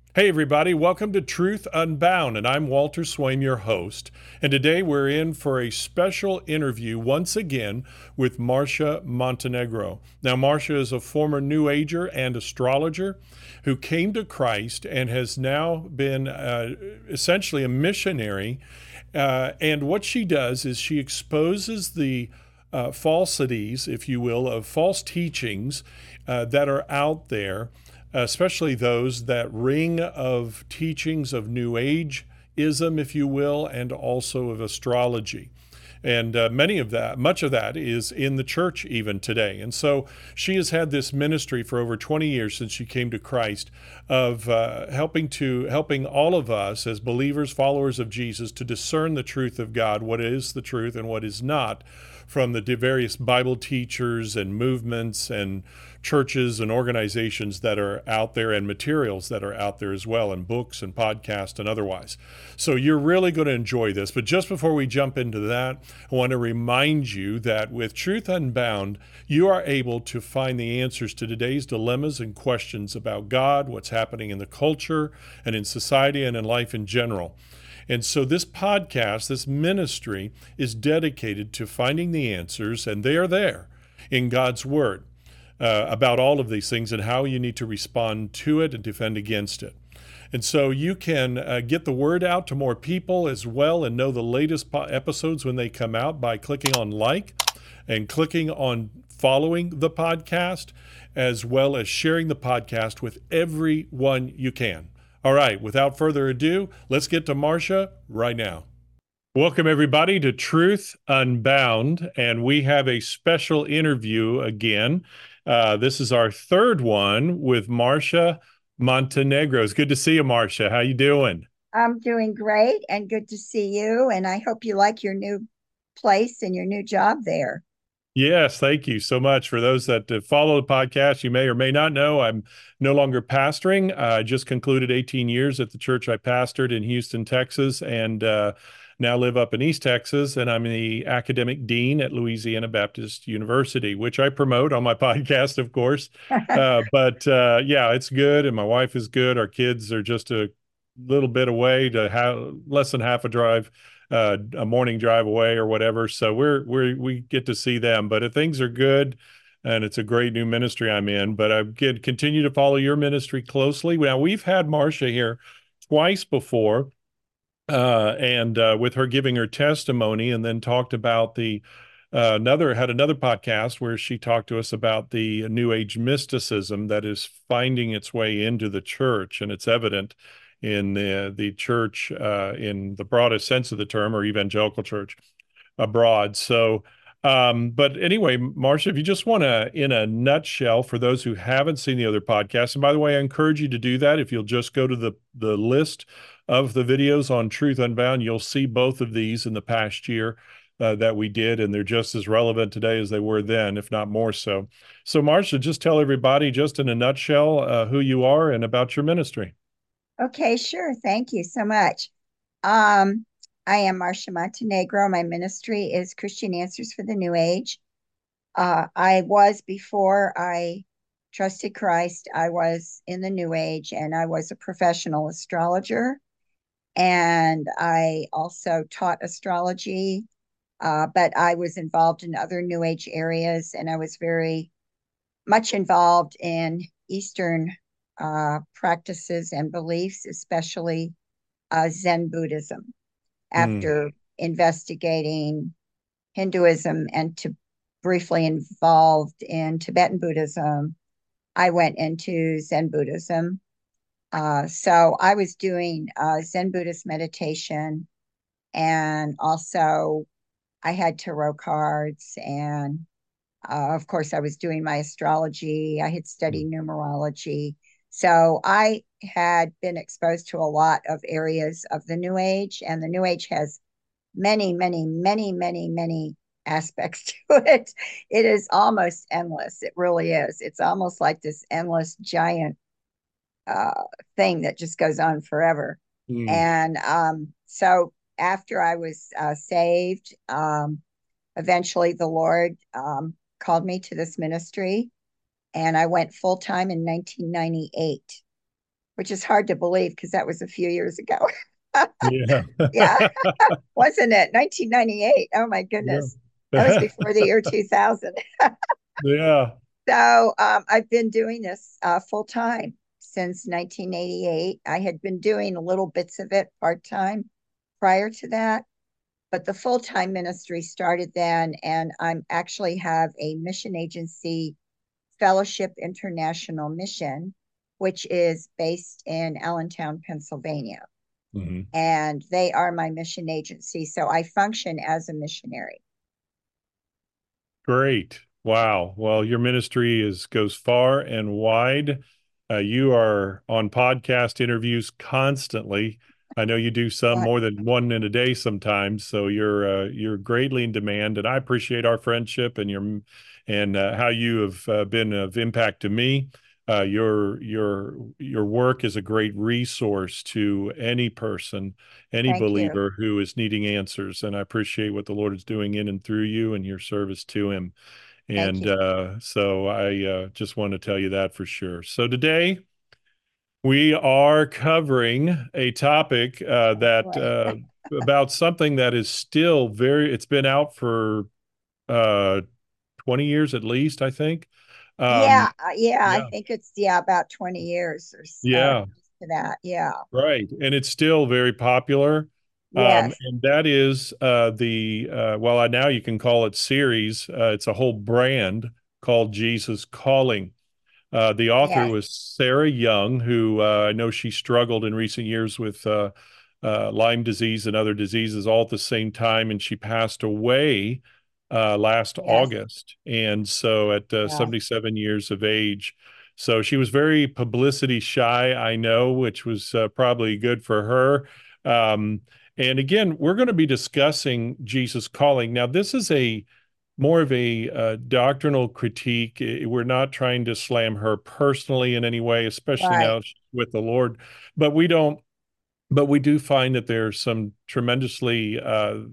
Hey, everybody, welcome to Truth Unbound, and I'm Walter Swaim, your host. And today we're in for a special interview once again with Marcia Montenegro. Now, Marcia is a former New Ager and astrologer who came to Christ and has now been essentially a missionary. And what she does is she exposes the falsities, if you will, of false teachings that are out there, especially those that ring of teachings of New Age-ism, if you will, and also of astrology. And much of that is in the church even today. And so she has had this ministry for over 20 years since she came to Christ of helping all of us as believers, followers of Jesus, to discern the truth of God, what is the truth and what is not, from the various Bible teachers and movements and churches and organizations that are out there and materials that are out there as well, and books and podcasts and otherwise. So you're really going to enjoy this. But just before we jump into that, I want to remind you that with Truth Unbound, you are able to find the answers to today's dilemmas and questions about God, what's happening in the culture and in society and in life in general. And so this podcast, this ministry, is dedicated to finding the answers, and they are there in God's Word about all of these things and how you need to respond to it and defend against it. And so you can get the word out to more people as well and know the latest episodes when they come out by clicking on like and clicking on following the podcast, as well as sharing the podcast with everyone you can. All right, without further ado, let's get to Marcia right now. Welcome, everybody, to Truth Unbound. And we have a special interview again. This is our third one with Marcia Montenegro. It's good to see you, Marcia. How you doing? I'm doing great and good to see you. And I hope you like your new place and your new job there. Yes, thank you so much. For those that follow the podcast, you may or may not know I'm no longer pastoring. I just concluded 18 years at the church I pastored in Houston, Texas, and now live up in East Texas. And I'm the academic dean at Louisiana Baptist University, which I promote on my podcast, of course. But yeah, it's good. And my wife is good. Our kids are just a little bit away, to have less than half a drive, a morning drive away or whatever. So we get to see them. But if things are good, and it's a great new ministry I'm in. But I continue to follow your ministry closely. Now we've had Marcia here twice before, and with her giving her testimony, and then talked about the another podcast where she talked to us about the New Age mysticism that is finding its way into the church, and it's evident in the church in the broadest sense of the term, or evangelical church abroad. So, but anyway, Marcia, if you just want to, in a nutshell, for those who haven't seen the other podcasts, and by the way, I encourage you to do that. If you'll just go to the list of the videos on Truth Unbound, you'll see both of these in the past year that we did, and they're just as relevant today as they were then, if not more so. So, Marcia, just tell everybody, just in a nutshell, who you are and about your ministry. Okay, sure. Thank you so much. Um, I am Marcia Montenegro. My ministry is Christian Answers for the New Age. Before I trusted Christ, I was in the New Age and I was a professional astrologer. And I also taught astrology, but I was involved in other New Age areas and I was very much involved in Eastern practices and beliefs, especially Zen Buddhism. Mm, After investigating Hinduism and to briefly involved in Tibetan Buddhism, I went into Zen Buddhism. So I was doing Zen Buddhist meditation, and also I had tarot cards, and of course, I was doing my astrology. I had mm, studied numerology. So I had been exposed to a lot of areas of the New Age, and the New Age has many, many, many, many, many aspects to it. It is almost endless. It really is. It's almost like this endless giant uh, thing that just goes on forever. mm. And so after I was saved, eventually the Lord called me to this ministry, and I went full time in 1998. which is hard to believe because that was a few years ago. Yeah. Yeah, wasn't it? 1998. Oh my Yeah. goodness. That was before the year 2000. Yeah. So I've been doing this full time since 1988. I had been doing little bits of it part time prior to that, but the full time ministry started then. And I'm actually have a mission agency, Fellowship International Mission, which is based in Allentown, Pennsylvania. Mhm. And they are my mission agency. So I function as a missionary. Great. Wow. Well, your ministry is goes far and wide. You are on podcast interviews constantly. I know you do some But more than one in a day sometimes, so you're greatly in demand, and I appreciate our friendship and your and how you have been of impact to me. Your work is a great resource to any person, any thank you. believer who is needing answers, and I appreciate what the Lord is doing in and through you and your service to Him. Thank And you. so I just want to tell you that for sure. So today we are covering a topic Oh that boy. about something that is still it's been out for uh, 20 years at least, I think. Yeah, Um, yeah, I yeah, think it's about 20 years or yeah, close to that. Yeah. right. And it's still very popular. Yes. And that is well, now you can call it series. It's a whole brand called Jesus Calling. The author Yes. was Sarah Young, who I know she struggled in recent years with Lyme disease and other diseases all at the same time, and she passed away last Yes. August. And so at Yes. 77 years of age. So she was very publicity shy, I know, which was probably good for her. Um, and again, we're going to be discussing Jesus Calling. Now, this is a more of a doctrinal critique. We're not trying to slam her personally in any way, especially Right. now she's with the Lord. But we don't. But we do find that there's some tremendously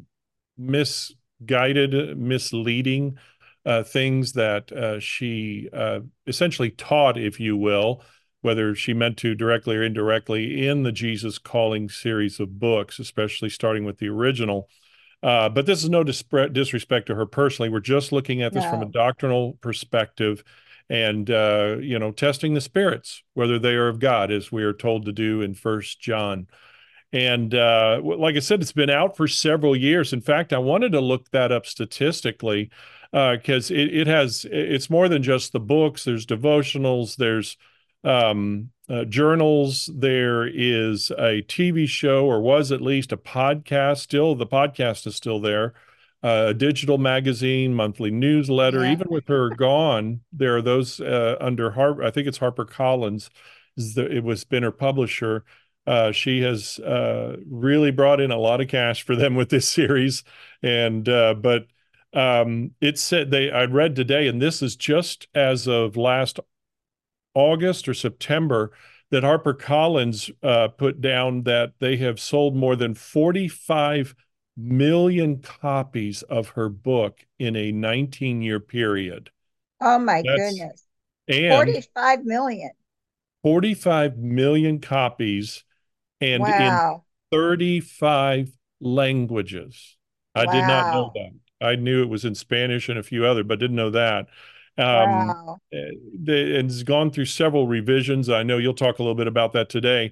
misguided, misleading things that she essentially taught, if you will, whether she meant to directly or indirectly, in the Jesus Calling series of books, especially starting with the original. But this is no disrespect to her personally. We're just looking at this from a No. doctrinal perspective and, testing the spirits, whether they are of God, as we are told to do in First John. And like I said, it's been out for several years. In fact, I wanted to look that up statistically because it's more than just the books. There's devotionals, there's journals, there is a TV show, or was at least a podcast. Still, the podcast is still there. A digital magazine, monthly newsletter. Yeah. Even with her gone, there are those under Harper. I think it's HarperCollins. It was been her publisher. She has really brought in a lot of cash for them with this series, and but it said I read today, and this is just as of last August or September, that HarperCollins put down that they have sold more than 45 million copies of her book in a 19-year period. Oh my That's goodness. and 45 million. 45 million copies and in Wow. 35 languages. I did not know Wow. that. I knew it was in Spanish and a few other, but didn't know that. Wow. And it's gone through several revisions. I know you'll talk a little bit about that today.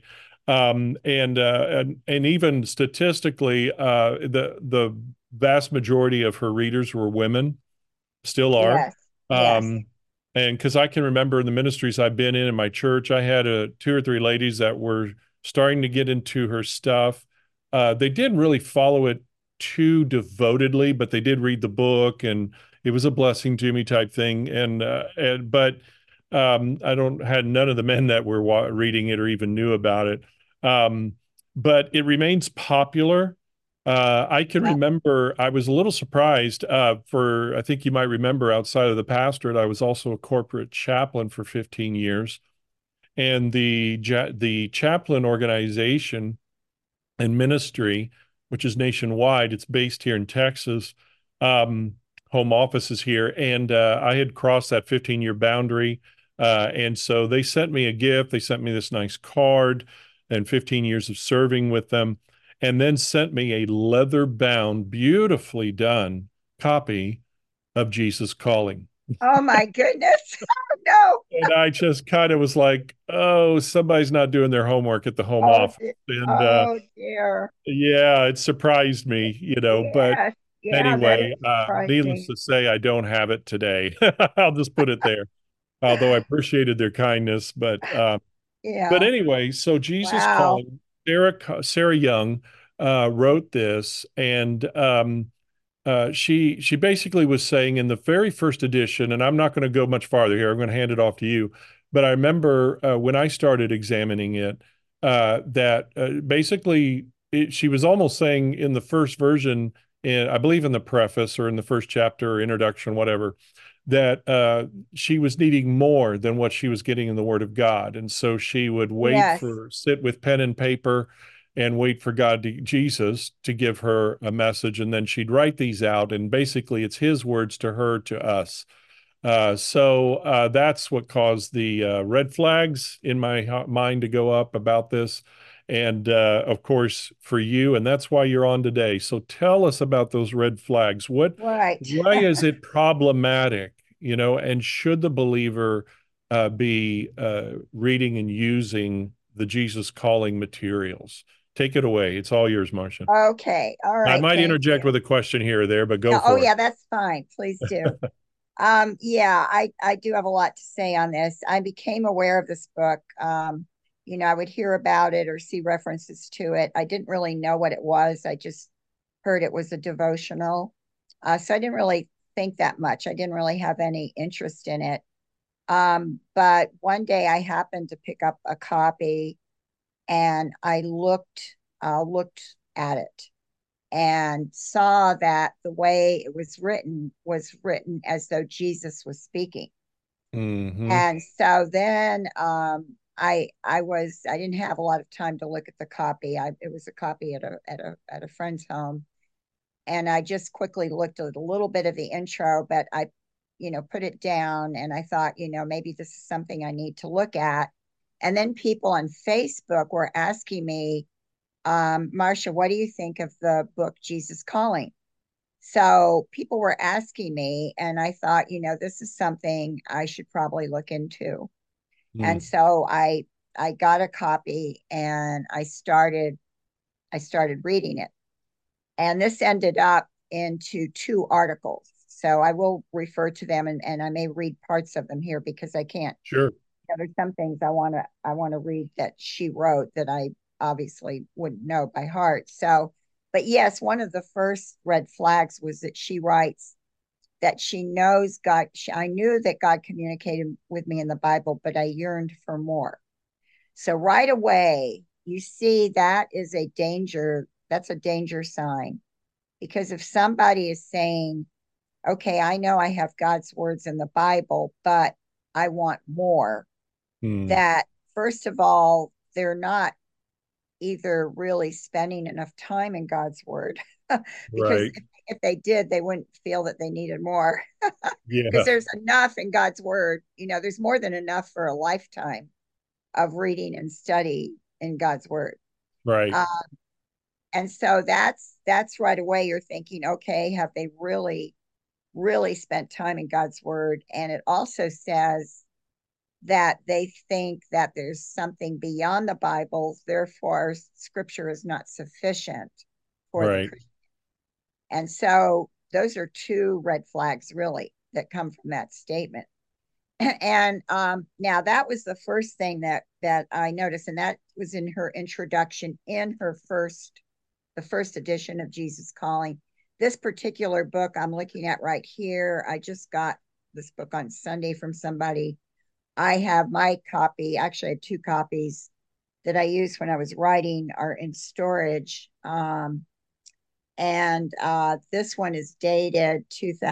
And even statistically, the vast majority of her readers were women, still are. Yes. Yes. Um, and because I can remember in the ministries I've been in my church, I had two or three ladies that were starting to get into her stuff. They didn't really follow it too devotedly, but they did read the book, and it was a blessing to me type thing. But I don't had none of the men that were reading it or even knew about it. Um, but it remains popular. I can Yep. remember I was a little surprised I think you might remember outside of the pastorate, I was also a corporate chaplain for 15 years. And the chaplain organization and ministry, which is nationwide, it's based here in Texas. Um, Home office is here. And I had crossed that 15-year boundary. And so they sent me a gift. They sent me this nice card and 15 years of serving with them, and then sent me a leather bound, beautifully done copy of Jesus Calling. Oh my goodness. Oh And I just kind of was like, oh, somebody's not doing their homework at the no. home Oh, office. And oh dear. yeah, it surprised me, but Yes. Yeah, that is anyway, needless surprising. to say, I don't have it today. I'll just put it there. Although I appreciated their kindness, but Yeah. anyway, so Jesus Wow. Calling, Sarah Young wrote this, and she basically was saying in the very first edition, and I'm not going to go much farther here. I'm going to hand it off to you. But I remember when I started examining it, that basically she was almost saying in the first version, I believe in the preface or in the first chapter or introduction, whatever, that she was needing more than what she was getting in the Word of God, and so she would Yes. sit with pen and paper and wait for Jesus to give her a message. And then she'd write these out. And basically, it's his words to her, to us. So that's what caused the red flags in my mind to go up about this. And of course, for you, and that's why you're on today. So tell us about those red flags. Right. Why is it problematic? And should the believer be reading and using the Jesus Calling materials? Take it away. It's all yours, Marcia. Okay. All I right. might Thank interject you. with a question here or there, but go Yeah. Oh, for it. yeah, that's fine. Please do. Yeah, I do have a lot to say on this. I became aware of this book. I would hear about it or see references to it. I didn't really know what it was. I just heard it was a devotional. So I didn't really think that much. I didn't really have any interest in it. But one day I happened to pick up a copy and I looked at it and saw that the way it was written as though Jesus was speaking. Hmm. And so then I didn't have a lot of time to look at the copy. It was a copy at a friend's home, and I just quickly looked at a little bit of the intro, but I put it down and I thought, maybe this is something I need to look at. And then people on Facebook were asking me, Marcia, what do you think of the book Jesus Calling? So people were asking me, and I thought, this is something I should probably look into. And Mm. so I got a copy and I started reading it. And this ended up into two articles. So I will refer to them and I may read parts of them here because I can't. Sure. There's some things I want to read that she wrote that I obviously wouldn't know by heart. So, but yes, one of the first red flags was that she writes that she knows God. I knew that God communicated with me in the Bible, but I yearned for more. So right away, you see that is a danger. That's a danger sign because if somebody is saying, okay, I know I have God's words in the Bible, but I want more, Mm. that first of all, they're not either really spending enough time in God's word because Right. if they did, they wouldn't feel that they needed more because Yeah. there's enough in God's word. There's more than enough for a lifetime of reading and study in God's word. Right. Uh, and so that's right away you're thinking, okay, have they really spent time in God's word? And it also says that they think that there's something beyond the Bible, therefore scripture is not sufficient for the Right. Christian. And so those are two red flags really that come from that statement. And now that was the first thing that I noticed, and that was in her introduction in the first edition of Jesus Calling. This particular book I'm looking at right here, I just got this book on Sunday from somebody. I have my copy, actually I have two copies that I used when I was writing are in storage. And this one is dated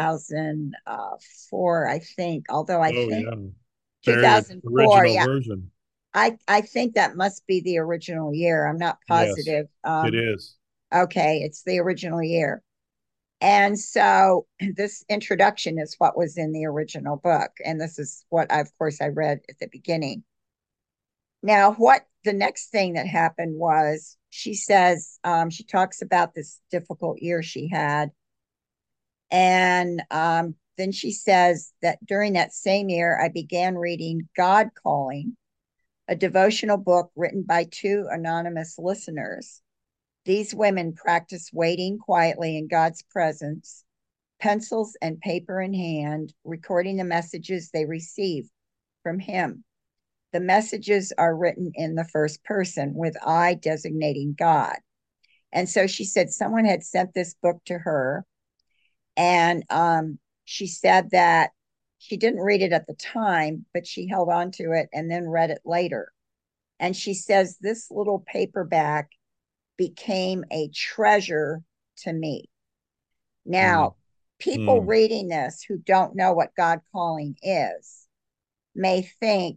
2004, I think, although I Oh, think yeah. Very 2004, original yeah, version. I think that must be the original year. I'm not Yes, positive. it is. Okay, it's the original year. And so this introduction is what was in the original book. And this is what, of course, I read at the beginning. Now, what the next thing that happened was she says, she talks about this difficult year she had. And then she says that during that same year, I began reading God Calling, a devotional book written by two anonymous listeners. These women practice waiting quietly in God's presence, pencils and paper in hand, recording the messages they receive from Him. The messages are written in the first person with I designating God. And so she said someone had sent this book to her, and she said that she didn't read it at the time, but she held on to it and then read it later. And she says this little paperback became a treasure to me. Now, people Mm. reading this who don't know what God calling is may think,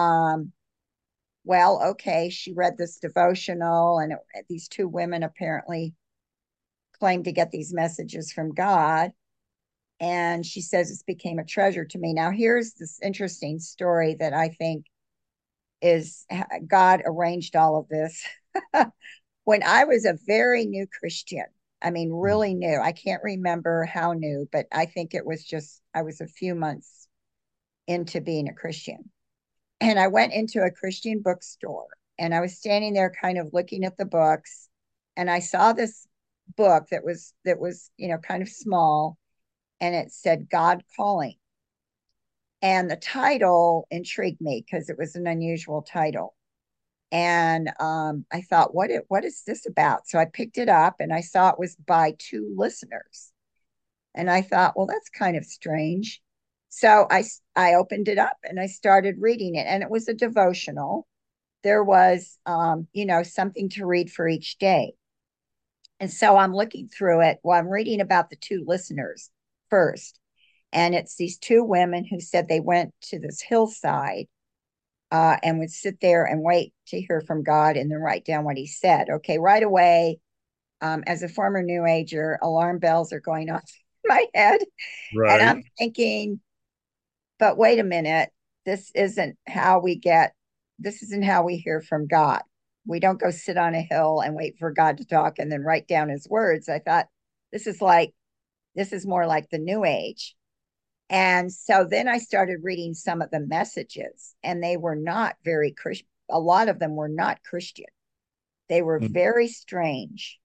well, okay, she read this devotional, and these two women apparently claim to get these messages from God. And she says it's became a treasure to me. Now, here's this interesting story that I think is God arranged all of this. When I was a very new Christian, I mean, really new, I can't remember how new, but I think it was just, I was a few months into being a Christian. And I went into a Christian bookstore, and I was standing there kind of looking at the books, and I saw this book that was kind of small, and it said God Calling. And the title intrigued me because it was an unusual title. And I thought, what is this about? So I picked it up, and I saw it was by two listeners. And I thought, well, that's kind of strange. So I opened it up and I started reading it, and it was a devotional. There was something to read for each day. And so I'm looking through it. Well, I'm reading about the two listeners first. And it's these two women who said they went to this hillside and would sit there and wait to hear from God and then write down what He said. Okay, right away, as a former New Ager, alarm bells are going off in my head. And Right. I'm thinking, but wait a minute, this isn't how we get, this isn't how we hear from God. We don't go sit on a hill and wait for God to talk and then write down His words. I thought, this is like, this is more like the New Age. And so then I started reading some of the messages, and they were not very Christian. A lot of them were not Christian. They were Mm. very strange.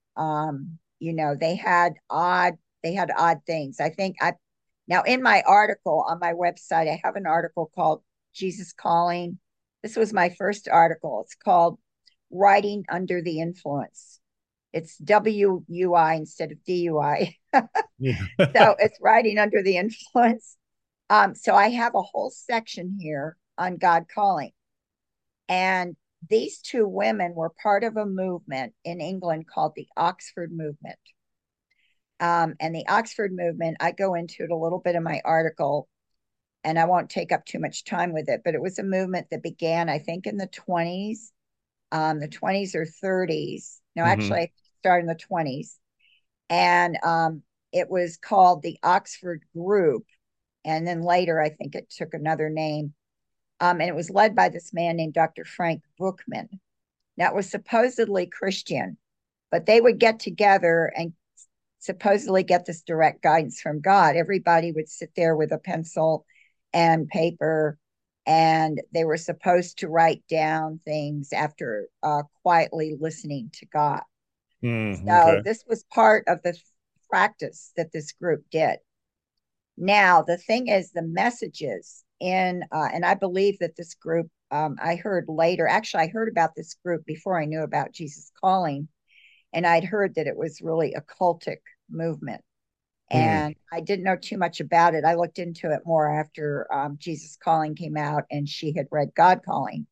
They had odd things. I think I now in my article on my website, I have an article called Jesus Calling. This was my first article. It's called Writing Under the Influence. It's WUI instead of DUI. Yeah. So it's Writing Under the Influence. So I have a whole section here on God Calling. And these two women were part of a movement in England called the Oxford Movement. And the Oxford Movement, I go into it a little bit in my article, and I won't take up too much time with it, but it was a movement that began, I think, in the 20s or 30s. No, Hmm. actually, it started in the 20s. And it was called the Oxford Group. And then later, I think it took another name. And it was led by this man named Dr. Frank Bookman. Now, it was supposedly Christian, but they would get together and supposedly get this direct guidance from God. Everybody would sit there with a pencil and paper, and they were supposed to write down things after quietly listening to God. So Okay. this was part of the practice that this group did. Now, the thing is, the messages and I believe that this group, I heard later, actually, I heard about this group before I knew about Jesus Calling, and I'd heard that it was really a cultic movement. Mm. And I didn't know too much about it. I looked into it more after Jesus Calling came out and she had read God Calling.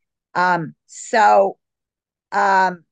So um,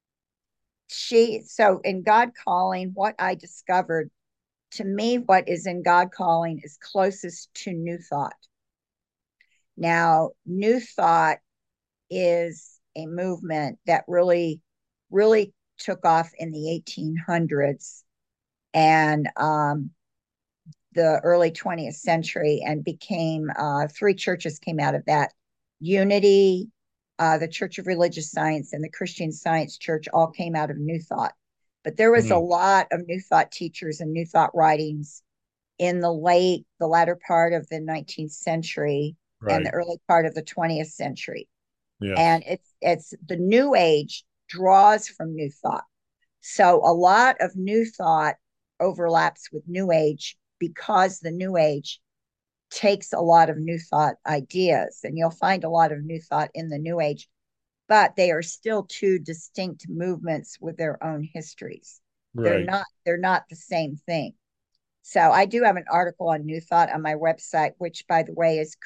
so in God Calling, what I discovered, to me, what is in God Calling is closest to New Thought. Now, New Thought is a movement that really, really took off in the 1800s. and the early 20th century, and became three churches came out of that. Unity, the Church of Religious Science, and the Christian Science Church all came out of New Thought. But there was a Hmm. lot of New Thought teachers and New Thought writings in the latter part of the 19th century and the Right. early part of the 20th century. And Yes. it's the New Age draws from New Thought. So a lot of New Thought overlaps with New Age because the New Age takes a lot of New Thought ideas, and you'll find a lot of New Thought in the New Age, but they are still two distinct movements with their own histories. Right. They're not the same thing. So I do have an article on New Thought on my website, which, by the way, is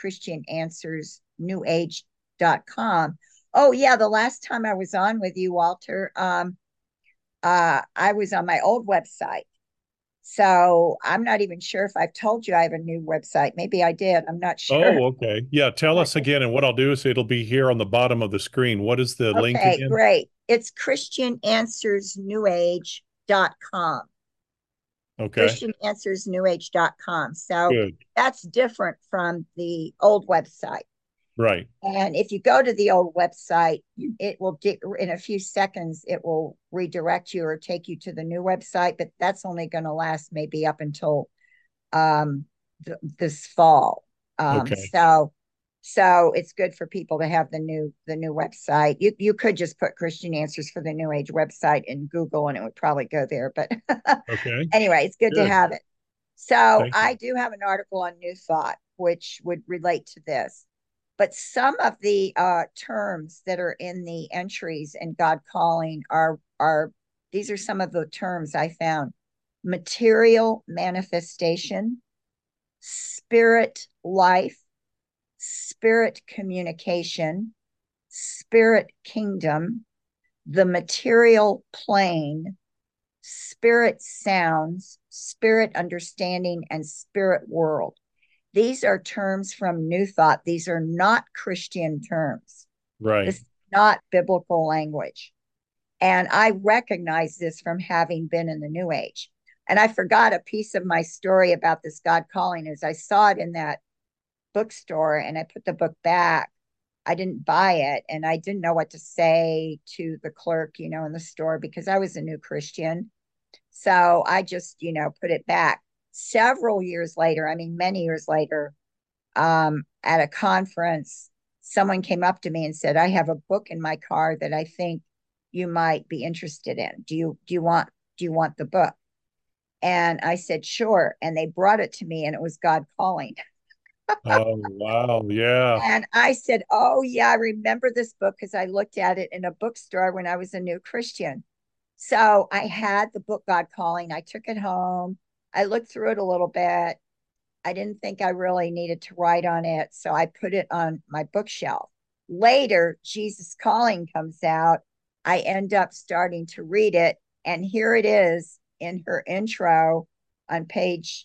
christiananswersnewage.com. Oh yeah, the last time I was on with you, Walter, I was on my old website. So I'm not even sure if I've told you I have a new website. Maybe I did. I'm not sure. Oh, okay. Yeah, tell us again. And what I'll do is it'll be here on the bottom of the screen. What is the link Okay, again? great. It's christiananswersnewage.com. Okay. christiananswersnewage.com. So Good. that's different from the old website. Right. And if you go to the old website, it will, in a few seconds, it will redirect you or take you to the new website, but that's only going to last maybe up until um, this fall. Um, Okay. so, so it's good for people to have the new website. You could just put Christian Answers for the New Age website in Google, and it would probably go there. But Okay. anyway, it's good to Good. have it. So Thank I you. do have an article on New Thought, which would relate to this. But some of the terms that are in the entries in God Calling are these are some of the terms I found: material manifestation, spirit life, spirit communication, spirit kingdom, the material plane, spirit sounds, spirit understanding, and spirit world. These are terms from New Thought. These are not Christian terms. This Right. is not biblical language. And I recognize this from having been in the New Age. And I forgot a piece of my story about this God calling is I saw it in that bookstore and I put the book back. I didn't buy it and I didn't know what to say to the clerk, in the store because I was a new Christian. So I just, put it back. Several years later, I mean, many years later, at a conference, someone came up to me and said, "I have a book in my car that I think you might be interested in. Do you want the book?" And I said, "Sure." And they brought it to me, and it was God Calling. Oh, wow. Yeah. And I said, "Oh yeah, I remember this book because I looked at it in a bookstore when I was a new Christian." So I had the book God Calling. I took it home. I looked through it a little bit. I didn't think I really needed to write on it, so I put it on my bookshelf. Later, Jesus Calling comes out. I end up starting to read it, and here it is in her intro on page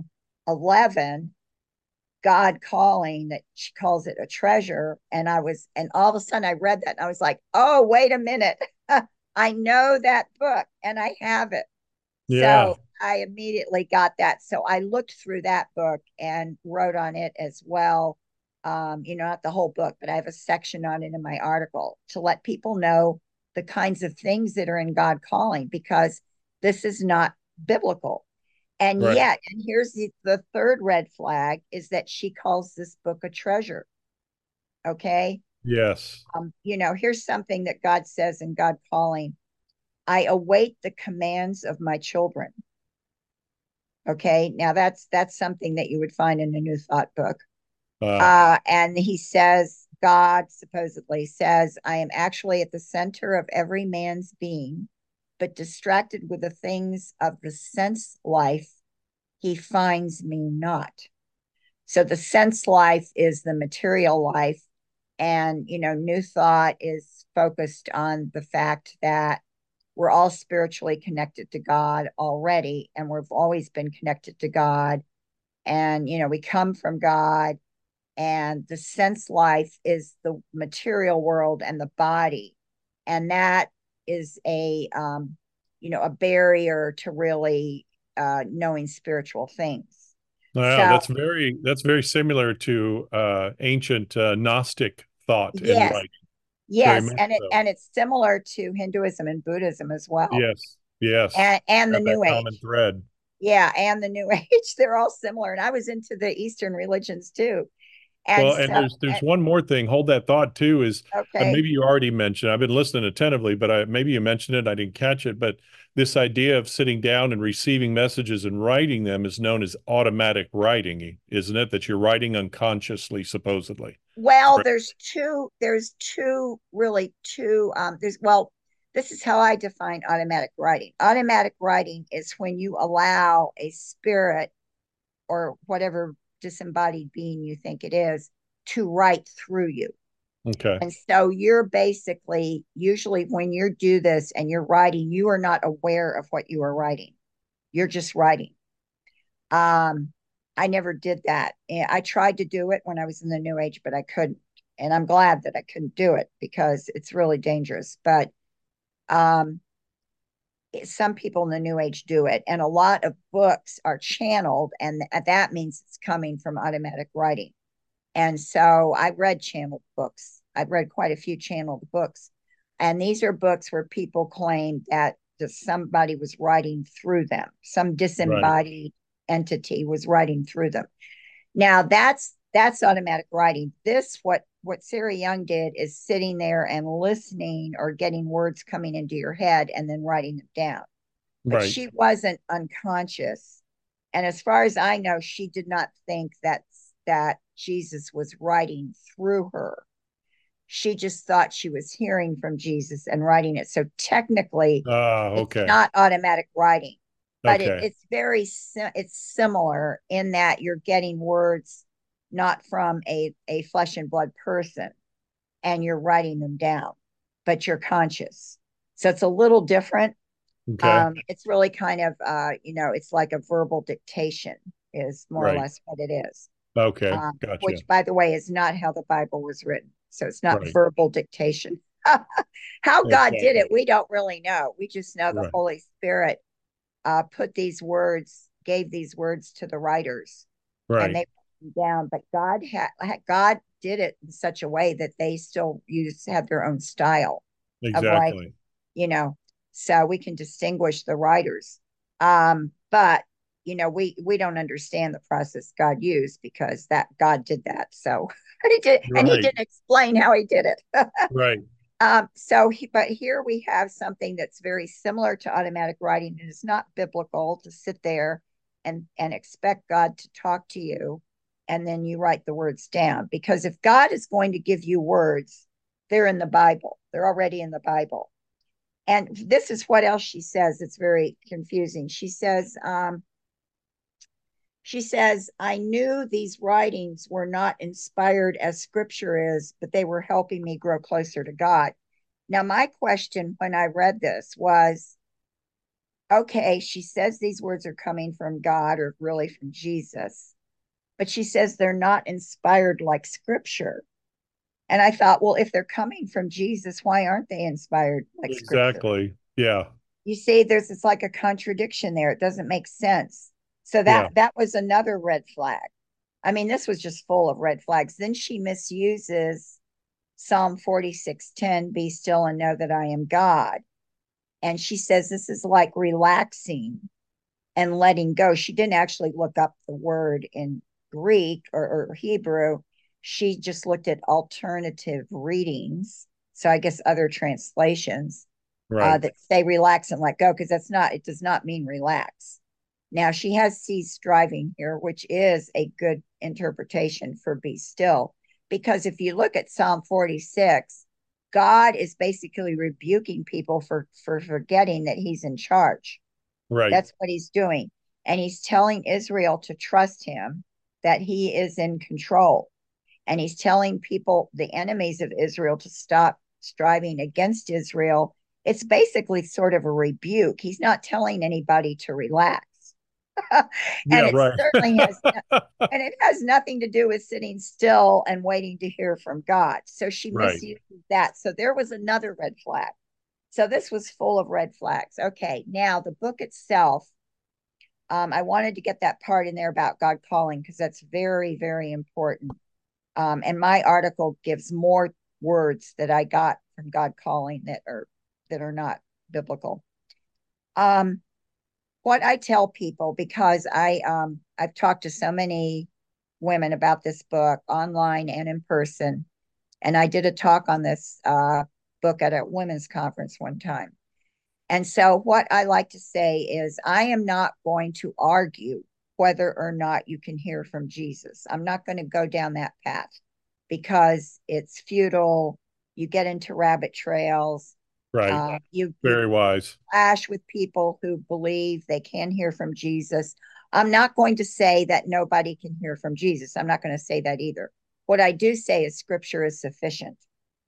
11, God Calling, that she calls it a treasure. And all of a sudden I read that and I was like, oh, wait a minute. I know that book and I have it. Yeah. So I immediately got that. So I looked through that book and wrote on it as well. Not the whole book, but I have a section on it in my article to let people know the kinds of things that are in God Calling because this is not biblical. And Right. yet, and here's the third red flag is that she calls this book a treasure. Okay. Yes. Here's something that God says in God Calling: I await the commands of my children. Okay. Now that's something that you would find in a New Thought book. Uh, And he says, God supposedly says, I am actually at the center of every man's being, but distracted with the things of the sense life, he finds me not. So the sense life is the material life. And, New Thought is focused on the fact that we're all spiritually connected to God already, and we've always been connected to God. And, we come from God, and the sense life is the material world and the body. And that is a barrier to really knowing spiritual things. Wow, So that's very similar to ancient Gnostic thought and yes, writing. Very yes, much and so. it's similar to Hinduism and Buddhism as well, Yes, yes. and the Have that New common Age. thread. Yeah, and the New Age. They're all similar. And I was into the Eastern religions too. And Well, and so, there's one more thing. Hold that thought too. Is okay. maybe you already mentioned. I've been listening attentively, but maybe you mentioned it. I didn't catch it. But this idea of sitting down and receiving messages and writing them is known as automatic writing, isn't it? That you're writing unconsciously, supposedly. Well, Correct. well, this is how I define automatic writing. Automatic writing is when you allow a spirit or whatever disembodied being you think it is to write through you. Okay. And so you're basically, usually when you do this and you're writing, you are not aware of what you are writing. You're just writing. Um, I never did that. I tried to do it when I was in the New Age, but I couldn't. And I'm glad that I couldn't do it because it's really dangerous. But um, some people in the New Age do it, and a lot of books are channeled, and that means it's coming from automatic writing. And so I read channeled books. I've read quite a few channeled books. And these are books where people claim that somebody was writing through them, some Right. disembodied entity was writing through them. Now that's automatic writing. This what Sarah Young did is sitting there and listening or getting words coming into your head and then writing them down. But Right. she wasn't unconscious. And as far as I know, she did not think that Jesus was writing through her. She just thought she was hearing from Jesus and writing it. So technically, it's Okay. not automatic writing, but Okay. it's similar in that you're getting words not from a flesh and blood person and you're writing them down, but you're conscious. So it's a little different. Okay. It's really kind of it's like a verbal dictation is more or Right. less what it is. Okay. Gotcha. Which by the way is not how the Bible was written. So it's not Right. verbal dictation. How God did it, Exactly. we don't really know. We just know the Right. Holy Spirit gave these words to the writers, and Right. they put them down. But God did it in such a way that they still have their own style of writing, Exactly. you know, so we can distinguish the writers. But we don't understand the process God used because that God did that. So he did, and he Right. didn't explain how he did it. Right. But here we have something that's very similar to automatic writing. It is not biblical to sit there and expect God to talk to you and then you write the words down. Because if God is going to give you words, they're in the Bible. They're already in the Bible. And this is what else she says. It's very confusing. She says, I knew these writings were not inspired as scripture is, but they were helping me grow closer to God. Now, my question when I read this was, okay, she says these words are coming from God or really from Jesus, but she says they're not inspired like scripture. And I thought, well, if they're coming from Jesus, why aren't they inspired like scripture? Exactly. Yeah. You see, it's like a contradiction there. It doesn't make sense. So Yeah. that was another red flag. I mean, this was just full of red flags. Then she misuses Psalm 46:10, be still and know that I am God. And she says this is like relaxing and letting go. She didn't actually look up the word in Greek or Hebrew. She just looked at alternative readings. So I guess other translations Right. that say relax and let go, because it does not mean relax. Now she has ceased striving here, which is a good interpretation for be still. Because if you look at Psalm 46, God is basically rebuking people for forgetting that he's in charge. Right. That's what he's doing. And he's telling Israel to trust him, that he is in control. And he's telling people, the enemies of Israel, to stop striving against Israel. It's basically sort of a rebuke. He's not telling anybody to relax. And Yeah. it Right. certainly has and it has nothing to do with sitting still and waiting to hear from God. So she Right. misuses that. So there was another red flag. So this was full of red flags. Okay, now the book itself, I wanted to get that part in there about God calling because that's very, very important. And my article gives more words that I got from God calling that are not biblical. Um, what I tell people, because I've talked to so many women about this book online and in person, and I did a talk on this book at a women's conference one time. And so, what I like to say is, I am not going to argue whether or not you can hear from Jesus. I'm not going to go down that path because it's futile. You get into rabbit trails. Right. You Very wise. clash with people who believe they can hear from Jesus. I'm not going to say that nobody can hear from Jesus. I'm not going to say that either. What I do say is Scripture is sufficient.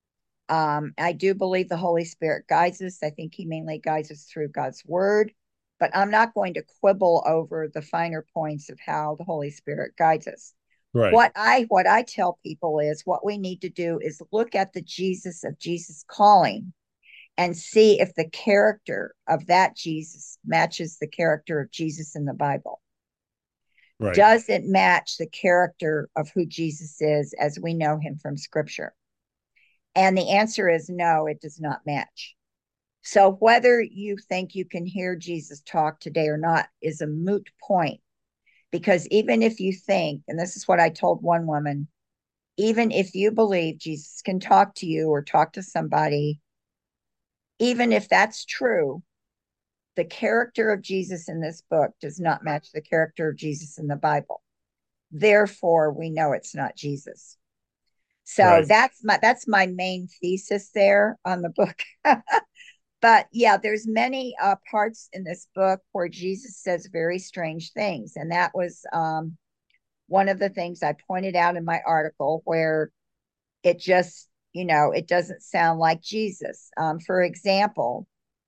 I do believe the Holy Spirit guides us. I think He mainly guides us through God's Word, but I'm not going to quibble over the finer points of how the Holy Spirit guides us. Right. What I tell people is what we need to do is look at the Jesus of Jesus calling and see if the character of that Jesus matches the character of Jesus in the Bible. Right. Does it match the character of who Jesus is as we know him from Scripture? And the answer is no, it does not match. So whether you think you can hear Jesus talk today or not is a moot point. Because even if you think, and this is what I told one woman, even if you believe Jesus can talk to you or talk to somebody, even if that's true, the character of Jesus in this book does not match the character of Jesus in the Bible. Therefore, we know it's not Jesus. So Right. that's my main thesis there on the book. But yeah, there's many parts in this book where Jesus says very strange things, and that was one of the things I pointed out in my article, where it just it doesn't sound like Jesus. For example,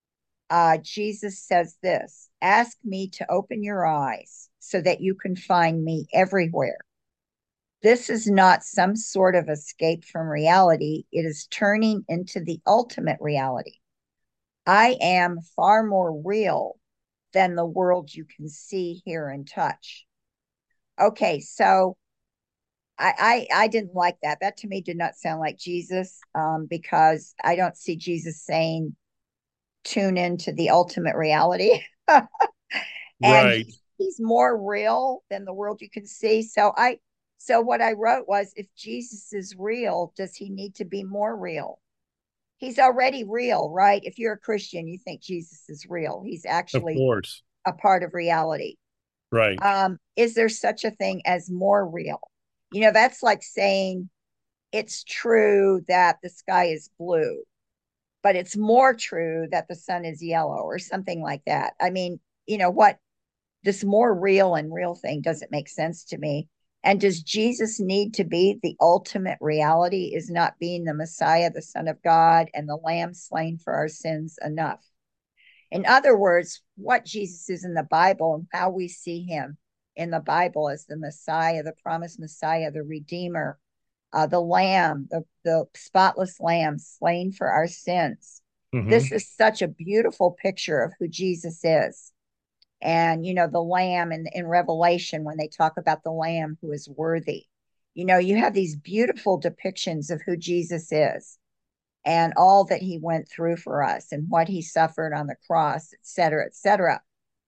Jesus says this: "Ask me to open your eyes so that you can find me everywhere." This is not some sort of escape from reality. It is turning into the ultimate reality. I am far more real than the world you can see, hear, and touch. Okay, so I didn't like that. That to me did not sound like Jesus, because I don't see Jesus saying tune into the ultimate reality. And Right. he's more real than the world you can see. So what I wrote was, if Jesus is real, does he need to be more real? He's already real, right? If you're a Christian, you think Jesus is real. He's Of actually course. a part of reality. Right. Is there such a thing as more real? That's like saying it's true that the sky is blue, but it's more true that the sun is yellow or something like that. I mean, what this more real and real thing doesn't make sense to me. And does Jesus need to be the ultimate reality? Is not being the Messiah, the Son of God, and the Lamb slain for our sins enough? In other words, what Jesus is in the Bible and how we see him in the Bible as the Messiah, the promised Messiah, the Redeemer, the Lamb, the spotless Lamb slain for our sins. This Hmm. is such a beautiful picture of who Jesus is. And the lamb in Revelation, when they talk about the lamb who is worthy, you have these beautiful depictions of who Jesus is and all that he went through for us and what he suffered on the cross, et cetera, et cetera.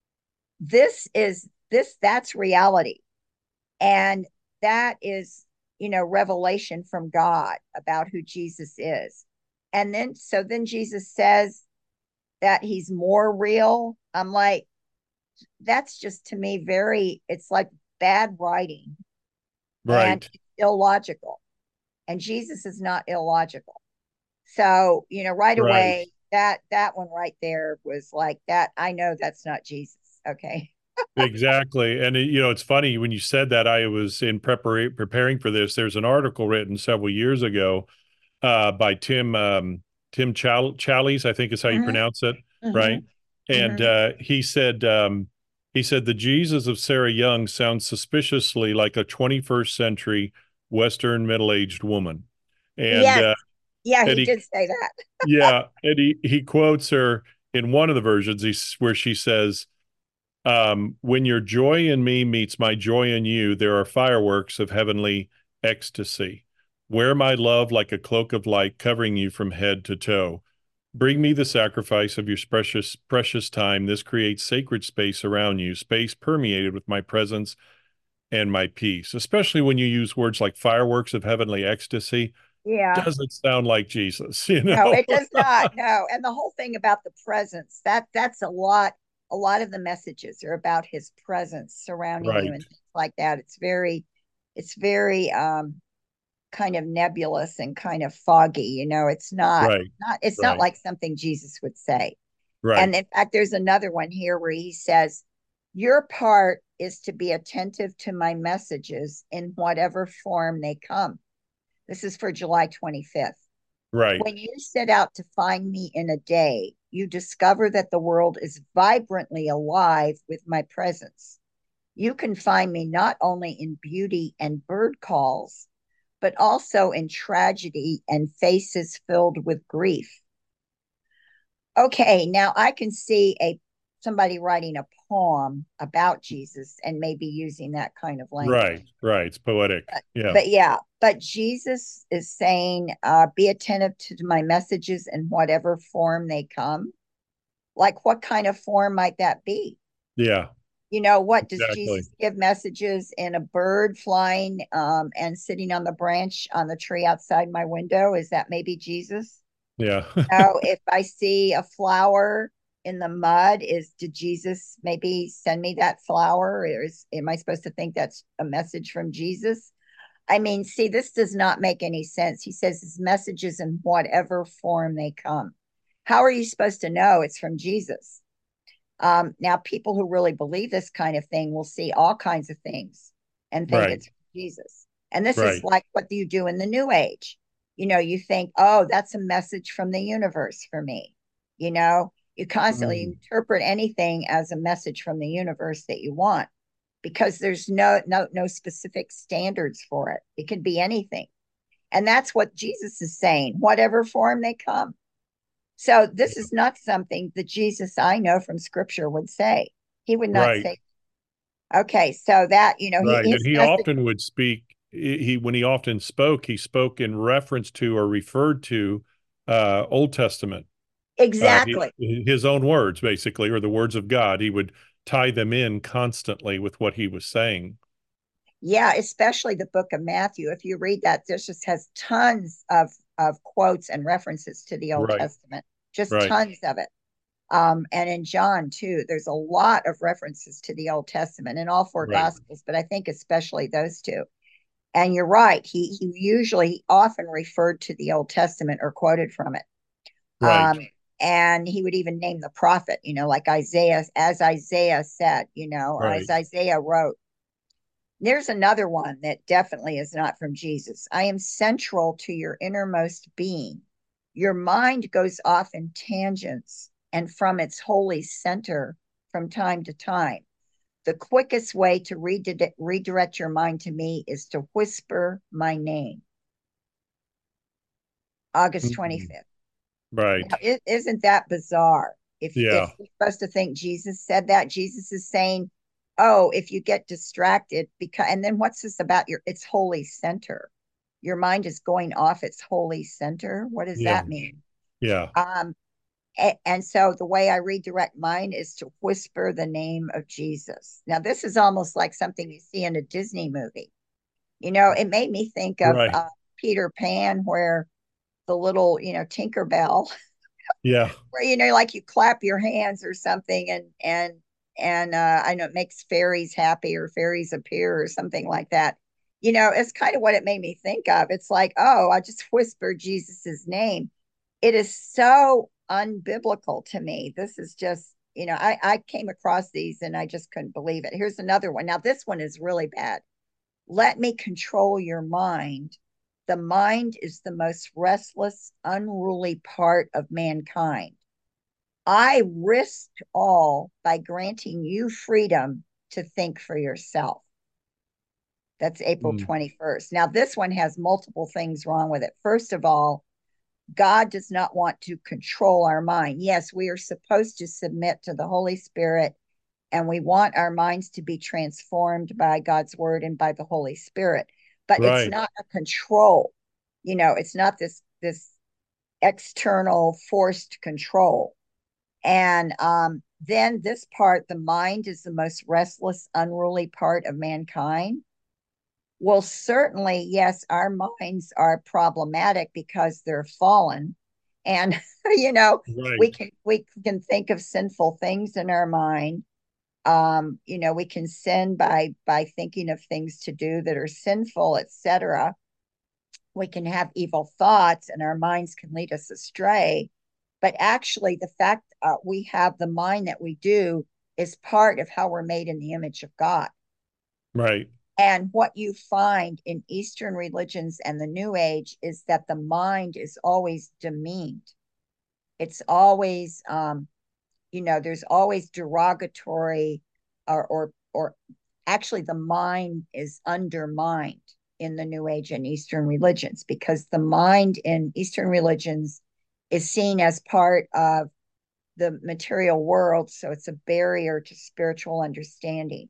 That's reality. And that is revelation from God about who Jesus is. And then Jesus says that he's more real. I'm like, that's just, to me, it's like bad writing, and Right. it's illogical. And Jesus is not illogical. So, right Right. away, that one right there was like that. I know that's not Jesus. Okay. Exactly. And it's funny when you said that. I was in preparing for this. There's an article written several years ago by Tim Challies, I think is how you Mm-hmm, pronounce it, mm-hmm, right? And mm-hmm. he said the Jesus of Sarah Young sounds suspiciously like a 21st century Western middle-aged woman. And Yes. Yeah, and he he did say that. yeah, and he quotes her in one of the versions where she says, When your joy in me meets my joy in you, there are fireworks of heavenly ecstasy. Wear my love like a cloak of light, covering you from head to toe. Bring me the sacrifice of your precious, precious time. This creates sacred space around you, space permeated with my presence and my peace. Especially when you use words like fireworks of heavenly ecstasy. Yeah. Doesn't sound like Jesus, No, it does not. No. And the whole thing about the presence, that's a lot of the messages are about his presence surrounding you Right, and things like that. It's very kind of nebulous and kind of foggy, right, it's not right, like something Jesus would say. right. And in fact, there's another one here where he says, your part is to be attentive to my messages in whatever form they come. This is for July 25th. Right. When you set out to find me in a day, you discover that the world is vibrantly alive with my presence. You can find me not only in beauty and bird calls, but also in tragedy and faces filled with grief. Okay, now I can see a somebody writing a poem about Jesus and maybe using that kind of Right, language. right. It's poetic. Yeah, But yeah, but Jesus is saying, be attentive to my messages in whatever form they come. Like, what kind of form might that be? yeah, What does exactly. Jesus give messages in a bird flying and sitting on the branch on the tree outside my window? Is that maybe Jesus? Yeah, If I see a flower in the mud, did Jesus maybe send me that flower? Or am I supposed to think that's a message from Jesus? I mean, see, this does not make any sense. He says his messages in whatever form they come. How are you supposed to know it's from Jesus? Now, people who really believe this kind of thing will see all kinds of things and think right, it's Jesus. And this is right. like what you do in the New Age. You think, oh, that's a message from the universe for me. You constantly Mm. interpret anything as a message from the universe that you want because there's no specific standards for it. It can be anything. And that's what Jesus is saying, whatever form they come. So this is not something that Jesus I know from scripture would say. He would not Right, say, okay, so that, right. And his he message, often would speak. He when he often spoke, he spoke in reference to or referred to Old Testament. exactly. His own words, basically, or the words of God. He would tie them in constantly with what he was saying. Yeah, especially the book of Matthew. If you read that, this just has tons of quotes and references to the Old Right, Testament, just right, tons of it. And in John too, there's a lot of references to the Old Testament in all four right, Gospels, but I think especially those two. And you're right; he often referred to the Old Testament or quoted from it. right, And he would even name the prophet, like Isaiah, as Isaiah said, or as right. Isaiah wrote. There's another one that definitely is not from Jesus. I am central to your innermost being. Your mind goes off in tangents and from its holy center from time to time. The quickest way to redirect your mind to me is to whisper my name. August Mhm. 25th. Right. Now, isn't that bizarre? If Yeah, we're supposed to think Jesus said that, Jesus is saying, "Oh, if you get distracted, because and then what's this about its holy center? Your mind is going off its holy center. What does yeah, that mean?" yeah, Um, and so the way I redirect mine is to whisper the name of Jesus. Now, this is almost like something you see in a Disney movie. It made me think of right. Peter Pan, where the little, Tinkerbell Yeah, where like you clap your hands or something and I know it makes fairies happy or fairies appear or something like that. It's kind of what it made me think of. It's like, oh, I just whispered Jesus's name. It is so unbiblical to me. This is just, I came across these and I just couldn't believe it. Here's another one. Now this one is really bad. Let me control your mind. The mind is the most restless, unruly part of mankind. I risked all by granting you freedom to think for yourself. That's April mm, 21st. Now, this one has multiple things wrong with it. First of all, God does not want to control our mind. Yes, we are supposed to submit to the Holy Spirit and we want our minds to be transformed by God's word and by the Holy Spirit. But it's Right. not a control. It's not this external forced control. And then this part, the mind is the most restless, unruly part of mankind. Well, certainly, yes, our minds are problematic because they're fallen. And, Right. we can think of sinful things in our mind. We can sin by thinking of things to do that are sinful, etc. We can have evil thoughts and our minds can lead us astray. But actually, the fact we have the mind that we do is part of how we're made in the image of God. Right. And what you find in Eastern religions and the New Age is that the mind is always demeaned. It's always, there's always derogatory, or actually the mind is undermined in the New Age and Eastern religions, because the mind in Eastern religions is seen as part of the material world. So it's a barrier to spiritual understanding.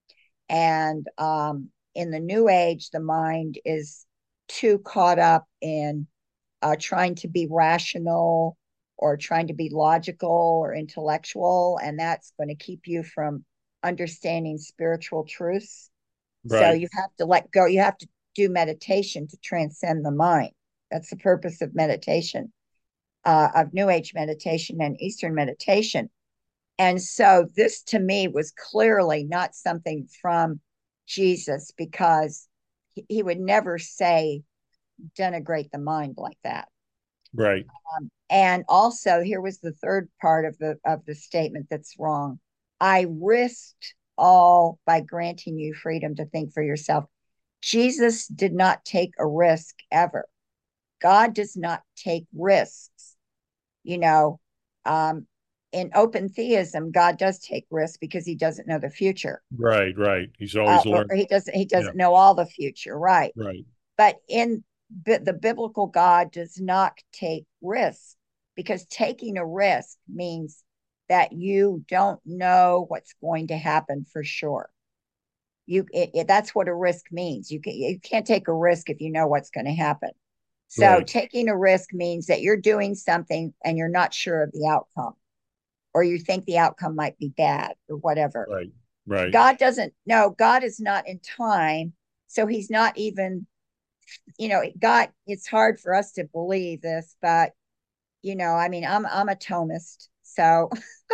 And in the New Age, the mind is too caught up in trying to be rational or trying to be logical or intellectual. And that's going to keep you from understanding spiritual truths. So Right. you have to let go. You have to do meditation to transcend the mind. That's the purpose of meditation, of New Age meditation and Eastern meditation. And so this to me was clearly not something from Jesus, because he would never say, denigrate the mind like that. Right. And also, here was the third part of the statement that's wrong. I risked all by granting you freedom to think for yourself. Jesus did not take a risk ever. God does not take risks. You know, um, in open theism, God does take risks because he doesn't know the future. Right. Right. He's always Or learned. he Yeah. doesn't know all the future, right? Right. But in the biblical God does not take risks, because taking a risk means that you don't know what's going to happen for sure. That's what a risk means. You can't take a risk if you know what's going to happen. So Right. taking a risk means that you're doing something and you're not sure of the outcome, or you think the outcome might be bad or whatever. Right. Right. God doesn't know. God is not in time. So he's not even, God, it's hard for us to believe this, but I mean, I'm a Thomist, so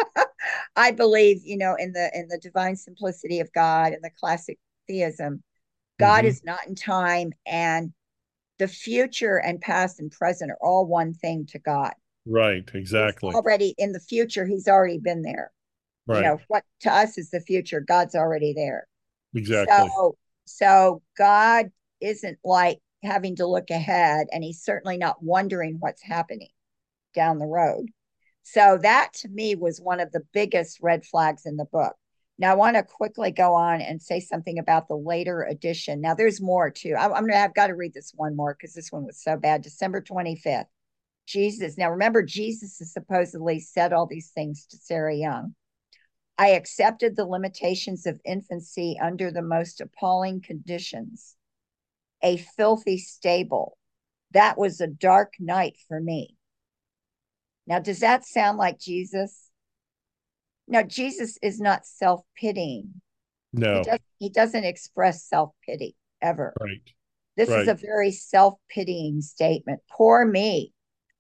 I believe, in the divine simplicity of God and the classic theism. God Hmm. is not in time, and the future and past and present are all one thing to God. Right. He's Exactly. already in the future, he's already been there. Right. What to us is the future, God's already there. Exactly. So God isn't like having to look ahead, and he's certainly not wondering what's happening down the road. So that to me was one of the biggest red flags in the book. Now I want to quickly go on and say something about the later edition. Now there's more too. I've got to read this one more because this one was so bad. December 25th. Jesus. Now remember, Jesus has supposedly said all these things to Sarah Young. I accepted the limitations of infancy under the most appalling conditions. A filthy stable. That was a dark night for me. Now, does that sound like Jesus? No, Jesus is not self-pitying. He No. does he doesn't express self-pity ever. Right. This is Right. a very self-pitying statement. Poor me.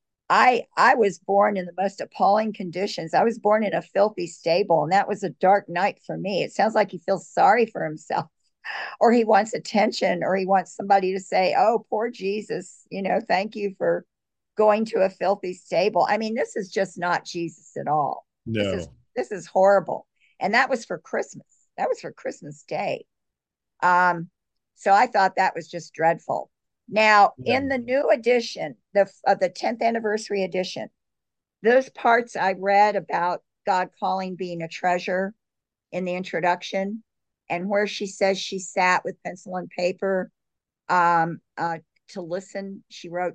I was born in the most appalling conditions. I was born in a filthy stable, and that was a dark night for me. It sounds like he feels sorry for himself, or he wants attention, or he wants somebody to say, "Oh, poor Jesus, thank you for going to a filthy stable." I mean, this is just not Jesus at all. This is No. this is horrible. And that was for Christmas. That was for Christmas Day. Um, so I thought that was just dreadful. Now, Yeah. in the new edition, the 10th anniversary edition, those parts I read about God calling being a treasure in the introduction, and where she says she sat with pencil and paper um, uh, to listen. She wrote,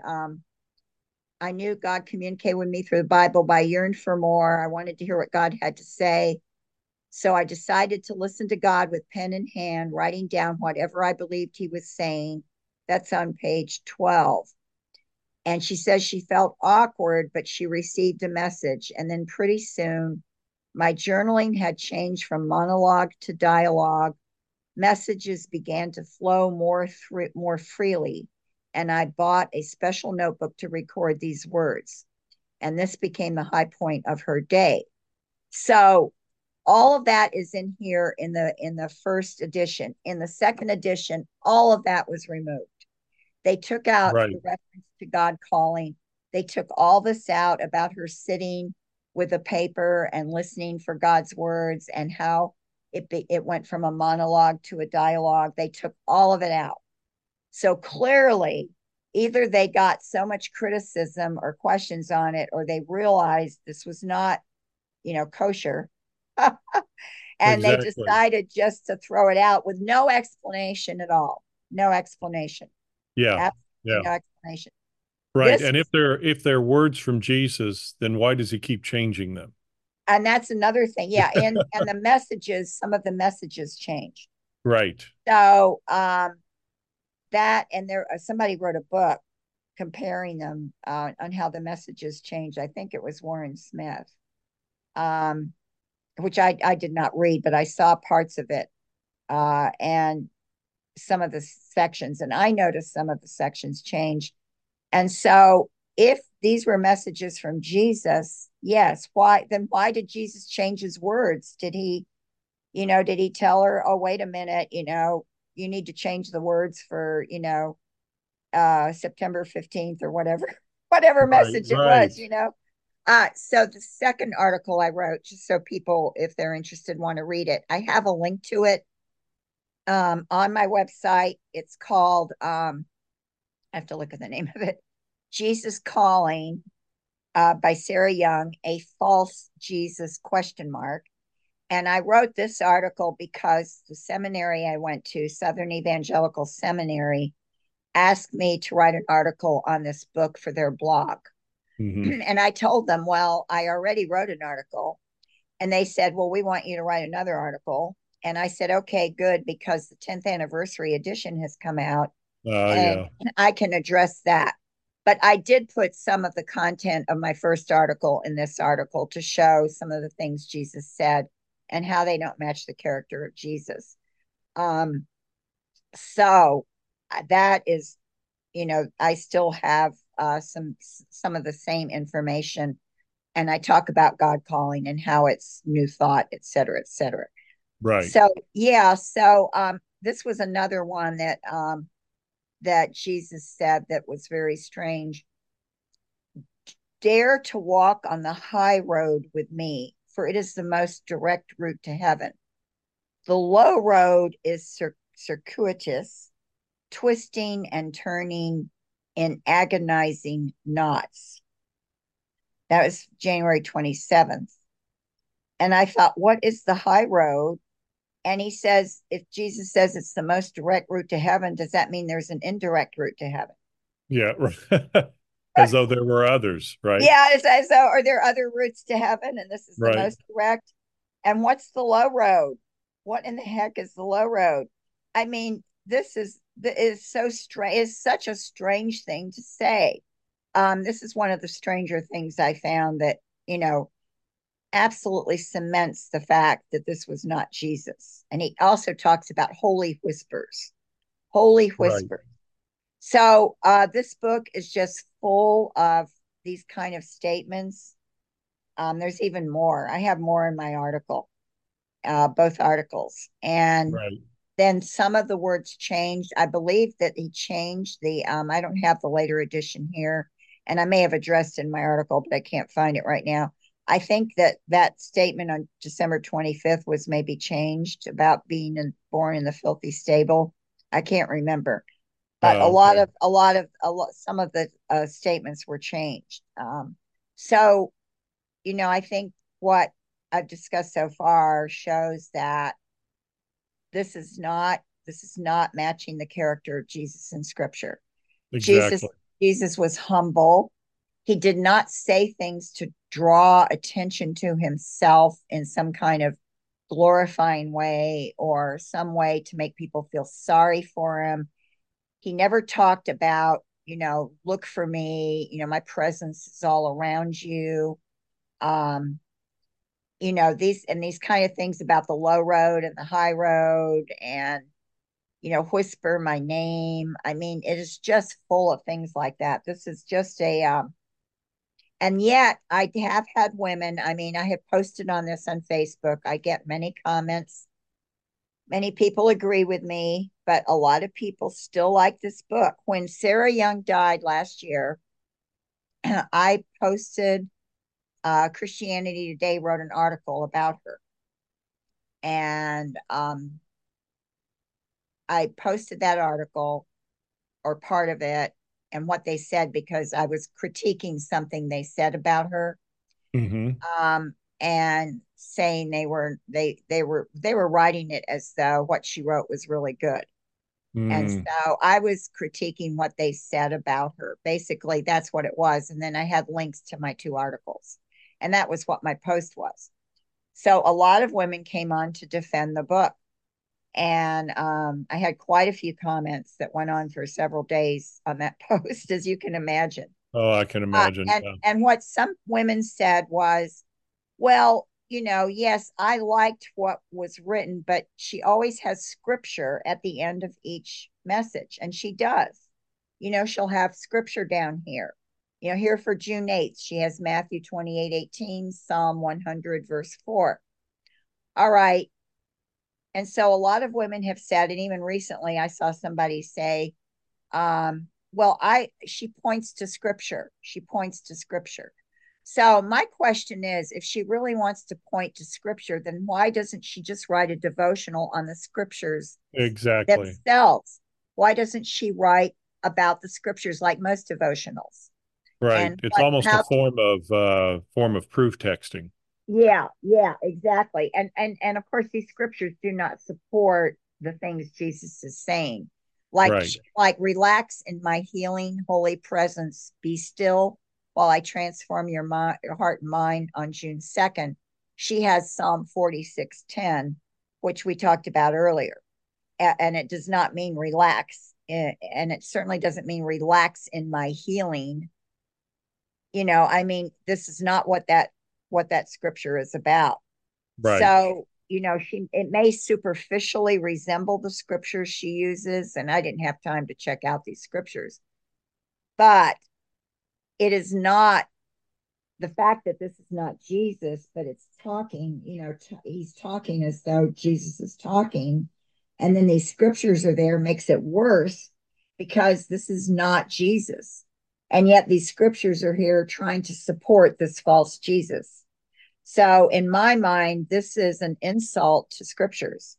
I knew God communicated with me through the Bible, but I yearned for more. I wanted to hear what God had to say. So I decided to listen to God with pen in hand, writing down whatever I believed he was saying. That's on page 12. And she says she felt awkward, but she received a message. And then pretty soon, my journaling had changed from monologue to dialogue. Messages began to flow more freely. And I bought a special notebook to record these words. And this became the high point of her day. So all of that is in here in the first edition. In the second edition, all of that was removed. They took out the Right. reference to God calling. They took all this out about her sitting with a paper and listening for God's words and how it went from a monologue to a dialogue. They took all of it out. So clearly, either they got so much criticism or questions on it, or they realized this was not, kosher. And they Exactly. decided just to throw it out with no explanation at all. No explanation. Yeah. Absolutely Yeah. no explanation. Right. This And if they're words from Jesus, then why does he keep changing them? and that's another thing. Yeah, and the messages, some of the messages changed. Right. So that and there somebody wrote a book comparing them on how the messages changed. I think it was Warren Smith, um, which I did not read, but I saw parts of it and some of the sections, and I noticed some of the sections changed. And so, if these were messages from Jesus, yes, why did Jesus change his words? Did he tell her, oh, wait a minute, you need to change the words for, September 15th or whatever, whatever Right. message it Right. was. So the second article I wrote, just so people, if they're interested, want to read it, I have a link to it on my website. It's called, I have to look at the name of it, Jesus Calling by Sarah Young, a false Jesus question mark. And I wrote this article because the seminary I went to, Southern Evangelical Seminary, asked me to write an article on this book for their blog. Hmm. And I told them, well, I already wrote an article. And they said, well, we want you to write another article. And I said, okay, good, because the 10th anniversary edition has come out and Yeah. I can address that. But I did put some of the content of my first article in this article to show some of the things Jesus said and how they don't match the character of Jesus. Um, so that is, I still have some of the same information, and I talk about God calling and how it's new thought, et cetera, et cetera. Right. So yeah, so this was another one that Jesus said that was very strange. Dare to walk on the high road with me, for it is the most direct route to heaven. The low road is circuitous, twisting and turning in agonizing knots. That was January 27th. And I thought, what is the high road? And he says, if Jesus says it's the most direct route to heaven, does that mean there's an indirect route to heaven? Yeah. As though there were others. Right. Yeah, so are there other routes to heaven? And this is the Right. most direct. And what's the low road? What in the heck is the low road? I mean, this is so strange. It's such a strange thing to say. This is one of the stranger things I found that, you know, absolutely cements the fact that this was not Jesus. And he also talks about holy whispers, holy Right. whispers. So this book is just full of these kind of statements. There's even more. I have more in my article, both articles. And Right. then some of the words changed. I believe that he changed I don't have the later edition here, and I may have addressed in my article, but I can't find it right now. I think that statement on December 25th was maybe changed about born in the filthy stable. I can't remember, but Okay. some of the statements were changed. So, I think what I've discussed so far shows that this is not matching the character of Jesus in Scripture. Jesus Exactly. Jesus was humble. He did not say things to draw attention to himself in some kind of glorifying way or some way to make people feel sorry for him. He never talked about, look for me, my presence is all around you. Um, these kind of things about the low road and the high road and, whisper my name. I mean, it is just full of things like that. This is just and yet I have had women, I mean, I have posted on this on Facebook. I get many comments. Many people agree with me, but a lot of people still like this book. When Sarah Young died last year, I posted Christianity Today wrote an article about her. And I posted that article or part of it and what they said because I was critiquing something they said about her. Mm-hmm. And saying they were writing it as though what she wrote was really good. And Mm. so I was critiquing what they said about her. Basically, that's what it was. And then I had links to my two articles. And that was what my post was. So a lot of women came on to defend the book. And I had quite a few comments that went on for several days on that post, as you can imagine. Oh, I can imagine. And Yeah. and what some women said was, well, yes, I liked what was written, but she always has scripture at the end of each message, and she does. She'll have scripture down here. Here for June 8th, she has Matthew 28:18, Psalm 100, verse 4. All right. And so a lot of women have said, and even recently I saw somebody say, well, she points to scripture. She points to scripture. So my question is, if she really wants to point to scripture, then why doesn't she just write a devotional on the scriptures Exactly. themselves? Why doesn't she write about the scriptures like most devotionals? Right. And It's what almost a how form of proof texting. yeah, exactly. And of course these scriptures do not support the things Jesus is saying. Right. Like relax in my healing holy presence, be still while I transform your heart and mind on June 2nd. She has Psalm 46:10, which we talked about earlier. And it does not mean relax. And it certainly doesn't mean relax in my healing. I mean, this is not what that scripture is about. Right. So, it may superficially resemble the scriptures she uses, and I didn't have time to check out these scriptures, but it is not the fact that this is not Jesus, but it's talking, he's talking as though Jesus is talking. And then these scriptures are there, makes it worse because this is not Jesus. And yet these scriptures are here trying to support this false Jesus. So in my mind, this is an insult to scriptures.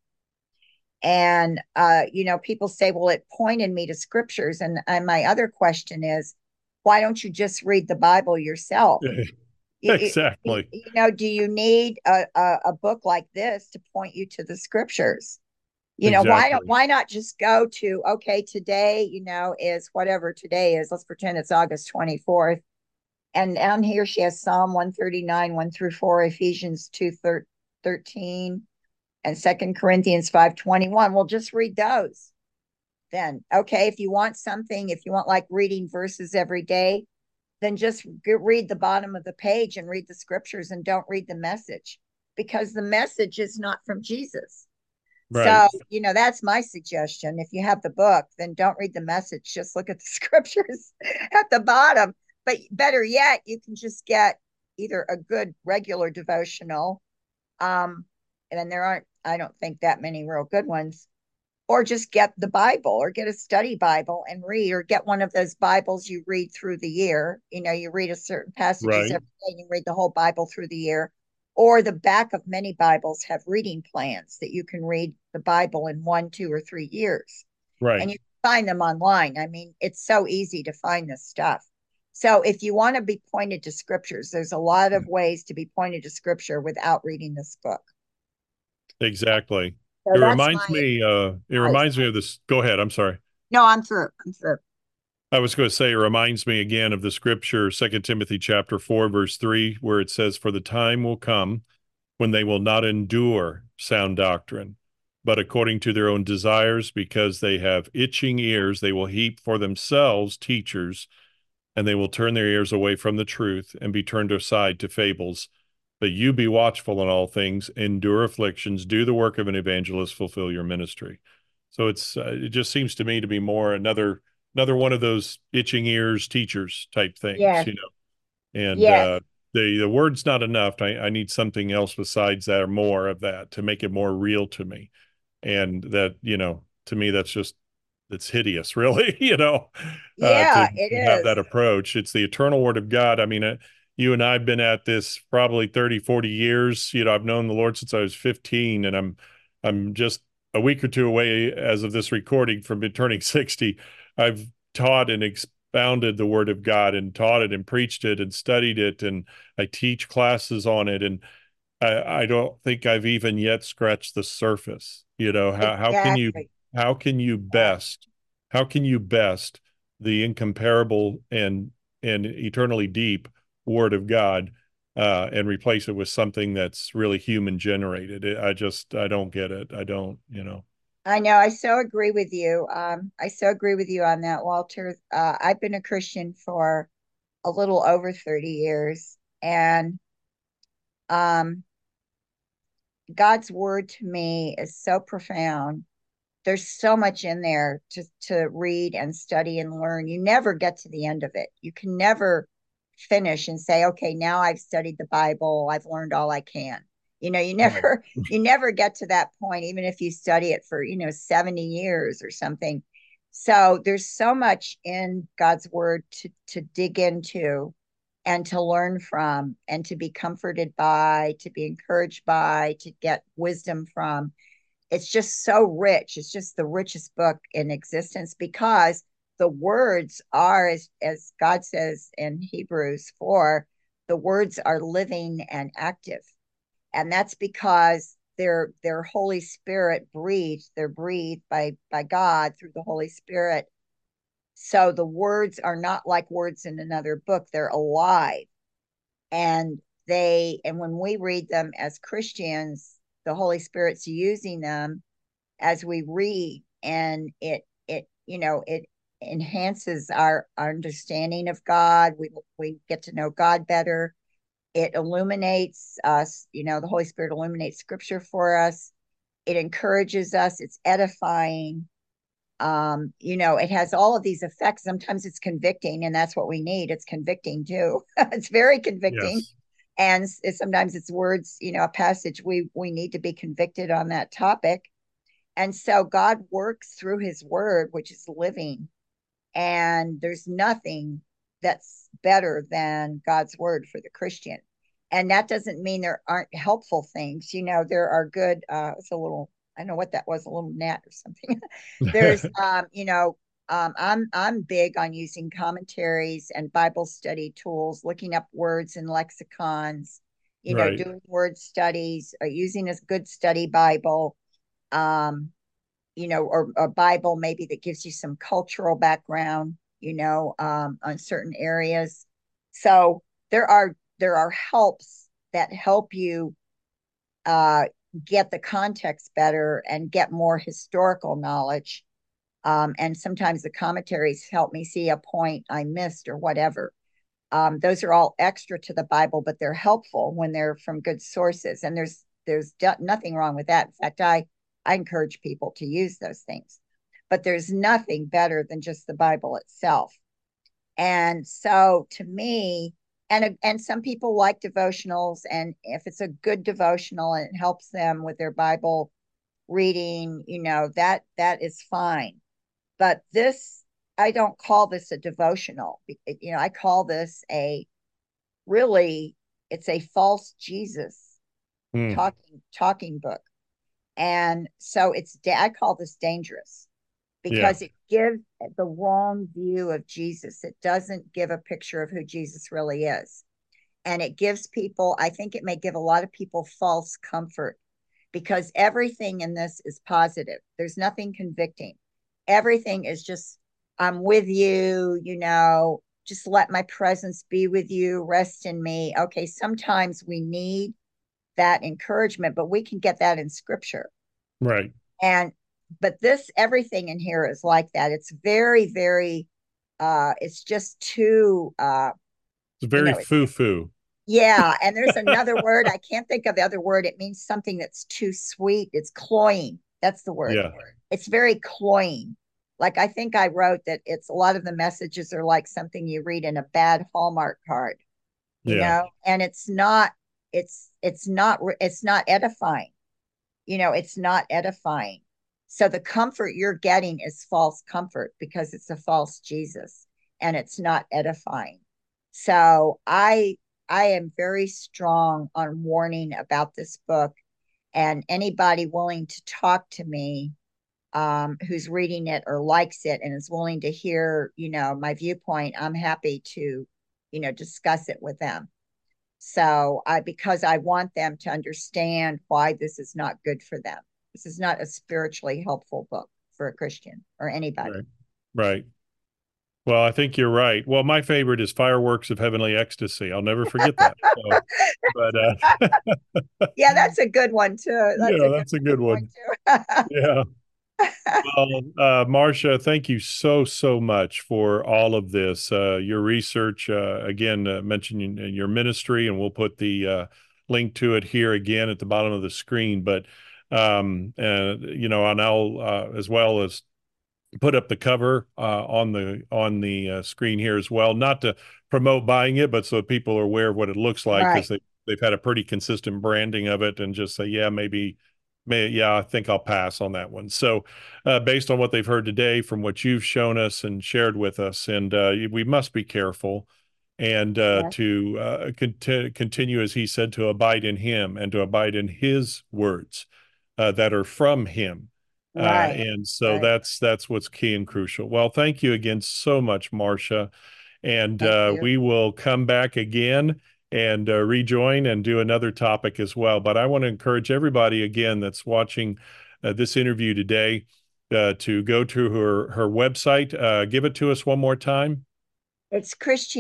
And people say, well, it pointed me to scriptures. And my other question is, why don't you just read the Bible yourself? Exactly. Do you need a book like this to point you to the scriptures? Exactly. Why not just go to, okay, today, is whatever today is. Let's pretend it's August 24th. And down here she has Psalm 139, 1 through 4, Ephesians 2, 13, and 2 Corinthians 5:21. Well, just read those. Then, okay, if you want like reading verses every day, then just read the bottom of the page and read the scriptures and don't read the message because the message is not from Jesus. Right. So, that's my suggestion. If you have the book, then don't read the message. Just look at the scriptures at the bottom. But better yet, you can just get either a good regular devotional, and there aren't, I don't think, that many real good ones, or just get the Bible or get a study Bible and read, or get one of those Bibles you read through the year. You read a certain passages Right. every day and you read the whole Bible through the year. Or the back of many Bibles have reading plans that you can read the Bible in 1, 2, or 3 years. Right. And you can find them online. I mean, it's so easy to find this stuff. So if you want to be pointed to scriptures, there's a lot of ways to be pointed to scripture without reading this book. Exactly. So It that's reminds my me, it advice. reminds me of this. Go ahead. I'm sorry. No, I'm through. I'm through. I was going to say, it reminds me again of the scripture, 2 Timothy chapter 4, verse 3, where it says, for the time will come when they will not endure sound doctrine, but according to their own desires, because they have itching ears, they will heap for themselves teachers, and they will turn their ears away from the truth and be turned aside to fables. But you be watchful in all things, endure afflictions, do the work of an evangelist, fulfill your ministry. So it just seems to me to be more another one of those itching ears teachers type things, Yes, and yes, the word's not enough. I need something else besides that, or more of that, to make it more real to me. And that, to me, it's hideous, really, yeah, it to have that is. approach. It's the eternal word of God. I mean, you and I've been at this probably 30, 40 years. I've known the Lord since I was 15, and I'm just a week or two away as of this recording from turning 60. I've taught and expounded the word of God, and taught it and preached it and studied it, and I teach classes on it, and I don't think I've even yet scratched the surface. Exactly. How can you Yeah. best how can you best the incomparable and eternally deep Word of God, and replace it with something that's really human generated? I don't get it. I don't. I know. I so agree with you. I so agree with you on that, Walter. I've been a Christian for a little over 30 years, and um, God's word to me is so profound. There's so much in there to read and study and learn. You never get to the end of it. You can never finish and say, okay, now I've studied the Bible, I've learned all I can. You Right. never get to that point, even if you study it for 70 years or something. So there's so much in God's word to dig into and to learn from and to be comforted by, to be encouraged by, to get wisdom from. It's just so rich. It's just the richest book in existence because the words are, as God says in Hebrews 4, the words are living and active. And that's because they're Holy Spirit breathed. They're breathed by God through the Holy Spirit. So the words are not like words in another book. They're alive. And when we read them as Christians, the Holy Spirit's using them as we read, and it enhances our understanding of God. We get to know God better. It illuminates us. The Holy Spirit illuminates scripture for us. It encourages us. It's edifying. It has all of these effects. Sometimes it's convicting, and that's what we need. It's convicting too. It's very convicting. Yes. And sometimes it's words, a passage we need to be convicted on that topic. And so God works through his word, which is living. And there's nothing that's better than God's word for the Christian. And that doesn't mean there aren't helpful things. There are good, it's a little, I don't know what that was, a little gnat or something. There's, I'm big on using commentaries and Bible study tools, looking up words in lexicons, Right. doing word studies, using a good study Bible. Um, or a Bible maybe that gives you some cultural background, on certain areas. So there are helps that help you uh, get the context better and get more historical knowledge. And sometimes the commentaries help me see a point I missed or whatever. Those are all extra to the Bible, but they're helpful when they're from good sources. And there's nothing wrong with that. In fact, I encourage people to use those things. But there's nothing better than just the Bible itself. And so to me, and some people like devotionals, and if it's a good devotional and it helps them with their Bible reading, that is fine. But this, I don't call this a devotional. I call this really, it's a false Jesus Hmm. talking book. And so I call this dangerous Yeah. because it gives the wrong view of Jesus. It doesn't give a picture of who Jesus really is. And it gives people, I think it may give a lot of people false comfort because everything in this is positive. There's nothing convicting. Everything is just, I'm with you, just let my presence be with you, rest in me. Okay, sometimes we need that encouragement, but we can get that in scripture. Right. And but this everything in here is like that. It's very, very it's just too It's you very know, it's foo-foo. yeah, and there's another word. I can't think of the other word. It means something that's too sweet. It's cloying. That's the word. Yeah. It's very cloying. Like I think I wrote that it's a lot of the messages are like something you read in a bad Hallmark card, Yeah. and it's not edifying. It's not edifying. So the comfort you're getting is false comfort because it's a false Jesus and it's not edifying. So I am very strong on warning about this book, and anybody willing to talk to me who's reading it or likes it and is willing to hear, my viewpoint, I'm happy to, discuss it with them. So because I want them to understand why this is not good for them. This is not a spiritually helpful book for a Christian or anybody. Right. Right. Well, I think you're right. Well, my favorite is Fireworks of Heavenly Ecstasy. I'll never forget that. So, but Yeah, that's a good one too. That's yeah, a good that's a good point one. too. Yeah. Well, Marcia, thank you so, so much for all of this. Your research, again, mentioning your ministry, and we'll put the link to it here again at the bottom of the screen. But, and I'll, as well as put up the cover on the screen here as well, not to promote buying it, but so people are aware of what it looks like, because Right. they've had a pretty consistent branding of it, and just say, yeah, yeah, I think I'll pass on that one. So, based on what they've heard today, from what you've shown us and shared with us, and we must be careful and Yeah. to continue, as he said, to abide in him and to abide in his words that are from him. Right. And so Right. that's what's key and crucial. Well, thank you again so much, Marcia. And Thank you. we will come back again and rejoin and do another topic as well. But I want to encourage everybody again that's watching this interview today to go to her website. Give it to us one more time. It's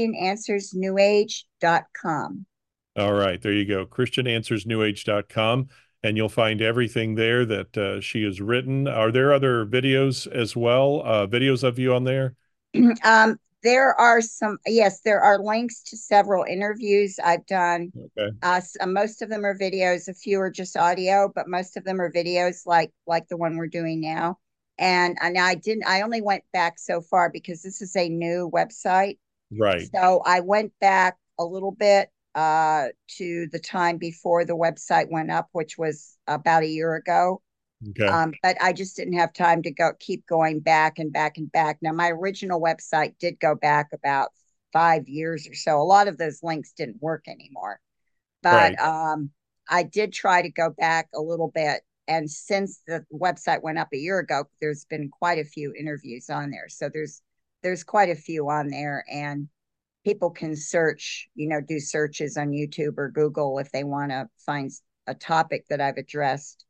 ChristianAnswersNewAge.com. All right, there you go. ChristianAnswersNewAge.com. And you'll find everything there that she has written. Are there other videos as well? Videos of you on there? There are yes, there are links to several interviews I've done. Okay. Most of them are videos, a few are just audio, but most of them are videos like the one we're doing now. And I only went back so far because this is a new website. Right. So I went back a little bit to the time before the website went up, which was about a year ago. Okay. But I just didn't have time to keep going back and back and back. Now, my original website did go back about 5 years or so. A lot of those links didn't work anymore, but Right. I did try to go back a little bit. And since the website went up a year ago, there's been quite a few interviews on there. So there's quite a few on there, and people can search, do searches on YouTube or Google if they want to find a topic that I've addressed,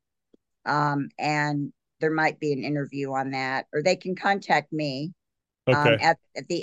and there might be an interview on that, or they can contact me Okay. at the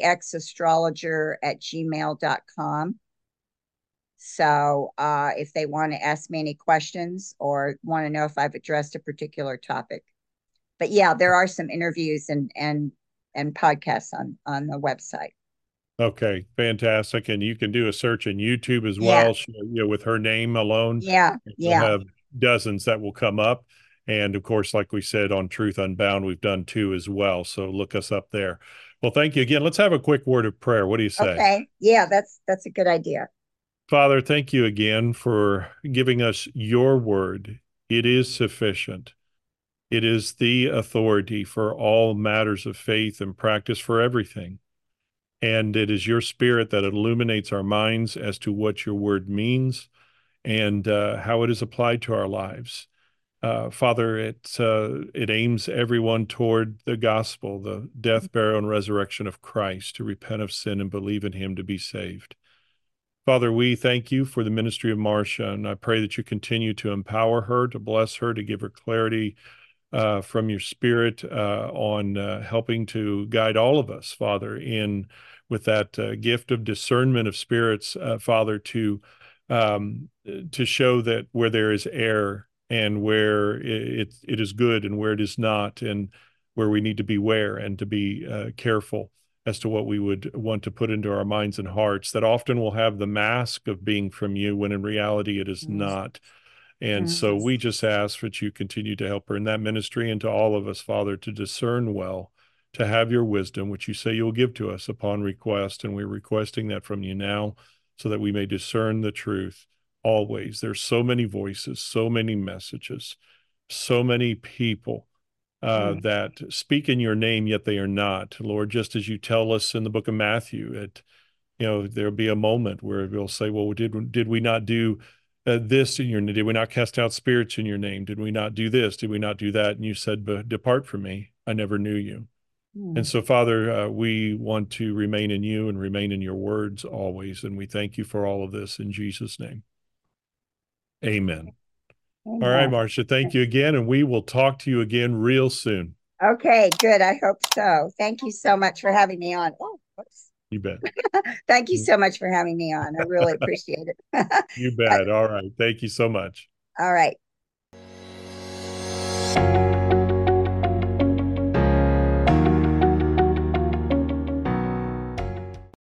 xastrologer@gmail.com. So if they want to ask me any questions or want to know if I've addressed a particular topic. But yeah, there are some interviews and podcasts on the website. Okay. Fantastic. And you can do a search in YouTube as Yeah, well, with her name alone. yeah, You'll yeah. have dozens that will come up. And of course, like we said on Truth Unbound, we've done two as well. So look us up there. Well, thank you again. Let's have a quick word of prayer. What do you say? Okay. Yeah, that's a good idea. Father, thank you again for giving us your word. It is sufficient. It is the authority for all matters of faith and practice for everything. And it is your spirit that illuminates our minds as to what your word means and how it is applied to our lives. Father, it aims everyone toward the gospel, the death, burial, and resurrection of Christ, to repent of sin and believe in him to be saved. Father, we thank you for the ministry of Marcia, and I pray that you continue to empower her, to bless her, to give her clarity from your spirit on helping to guide all of us, Father, in with that gift of discernment of spirits, Father, to to show that where there is error and where it is good and where it is not, and where we need to beware and to be careful as to what we would want to put into our minds and hearts, that often will have the mask of being from you when in reality it is Mm, not. And so mm, we just ask that you continue to help her in that ministry, and to all of us, Father, to discern well, to have your wisdom, which you say you'll give to us upon request. And we're requesting that from you now so that we may discern the truth always. There's so many voices, so many messages, so many people mm, that speak in your name, yet they are not. Lord, just as you tell us in the book of Matthew, there'll be a moment where we'll say, well, did we not do this in your name? Did we not cast out spirits in your name? Did we not do this? Did we not do that? And you said, but depart from me. I never knew you. And mm. so, Father, we want to remain in you and remain in your words always. And we thank you for all of this in Jesus' name. Amen. All right, Amen. Marcia, thank you again. And we will talk to you again real soon. Okay, good. I hope so. Thank you so much for having me on. Oh, whoops. You bet. Thank you so much for having me on. I really appreciate it. You bet. All right. Thank you so much. All right.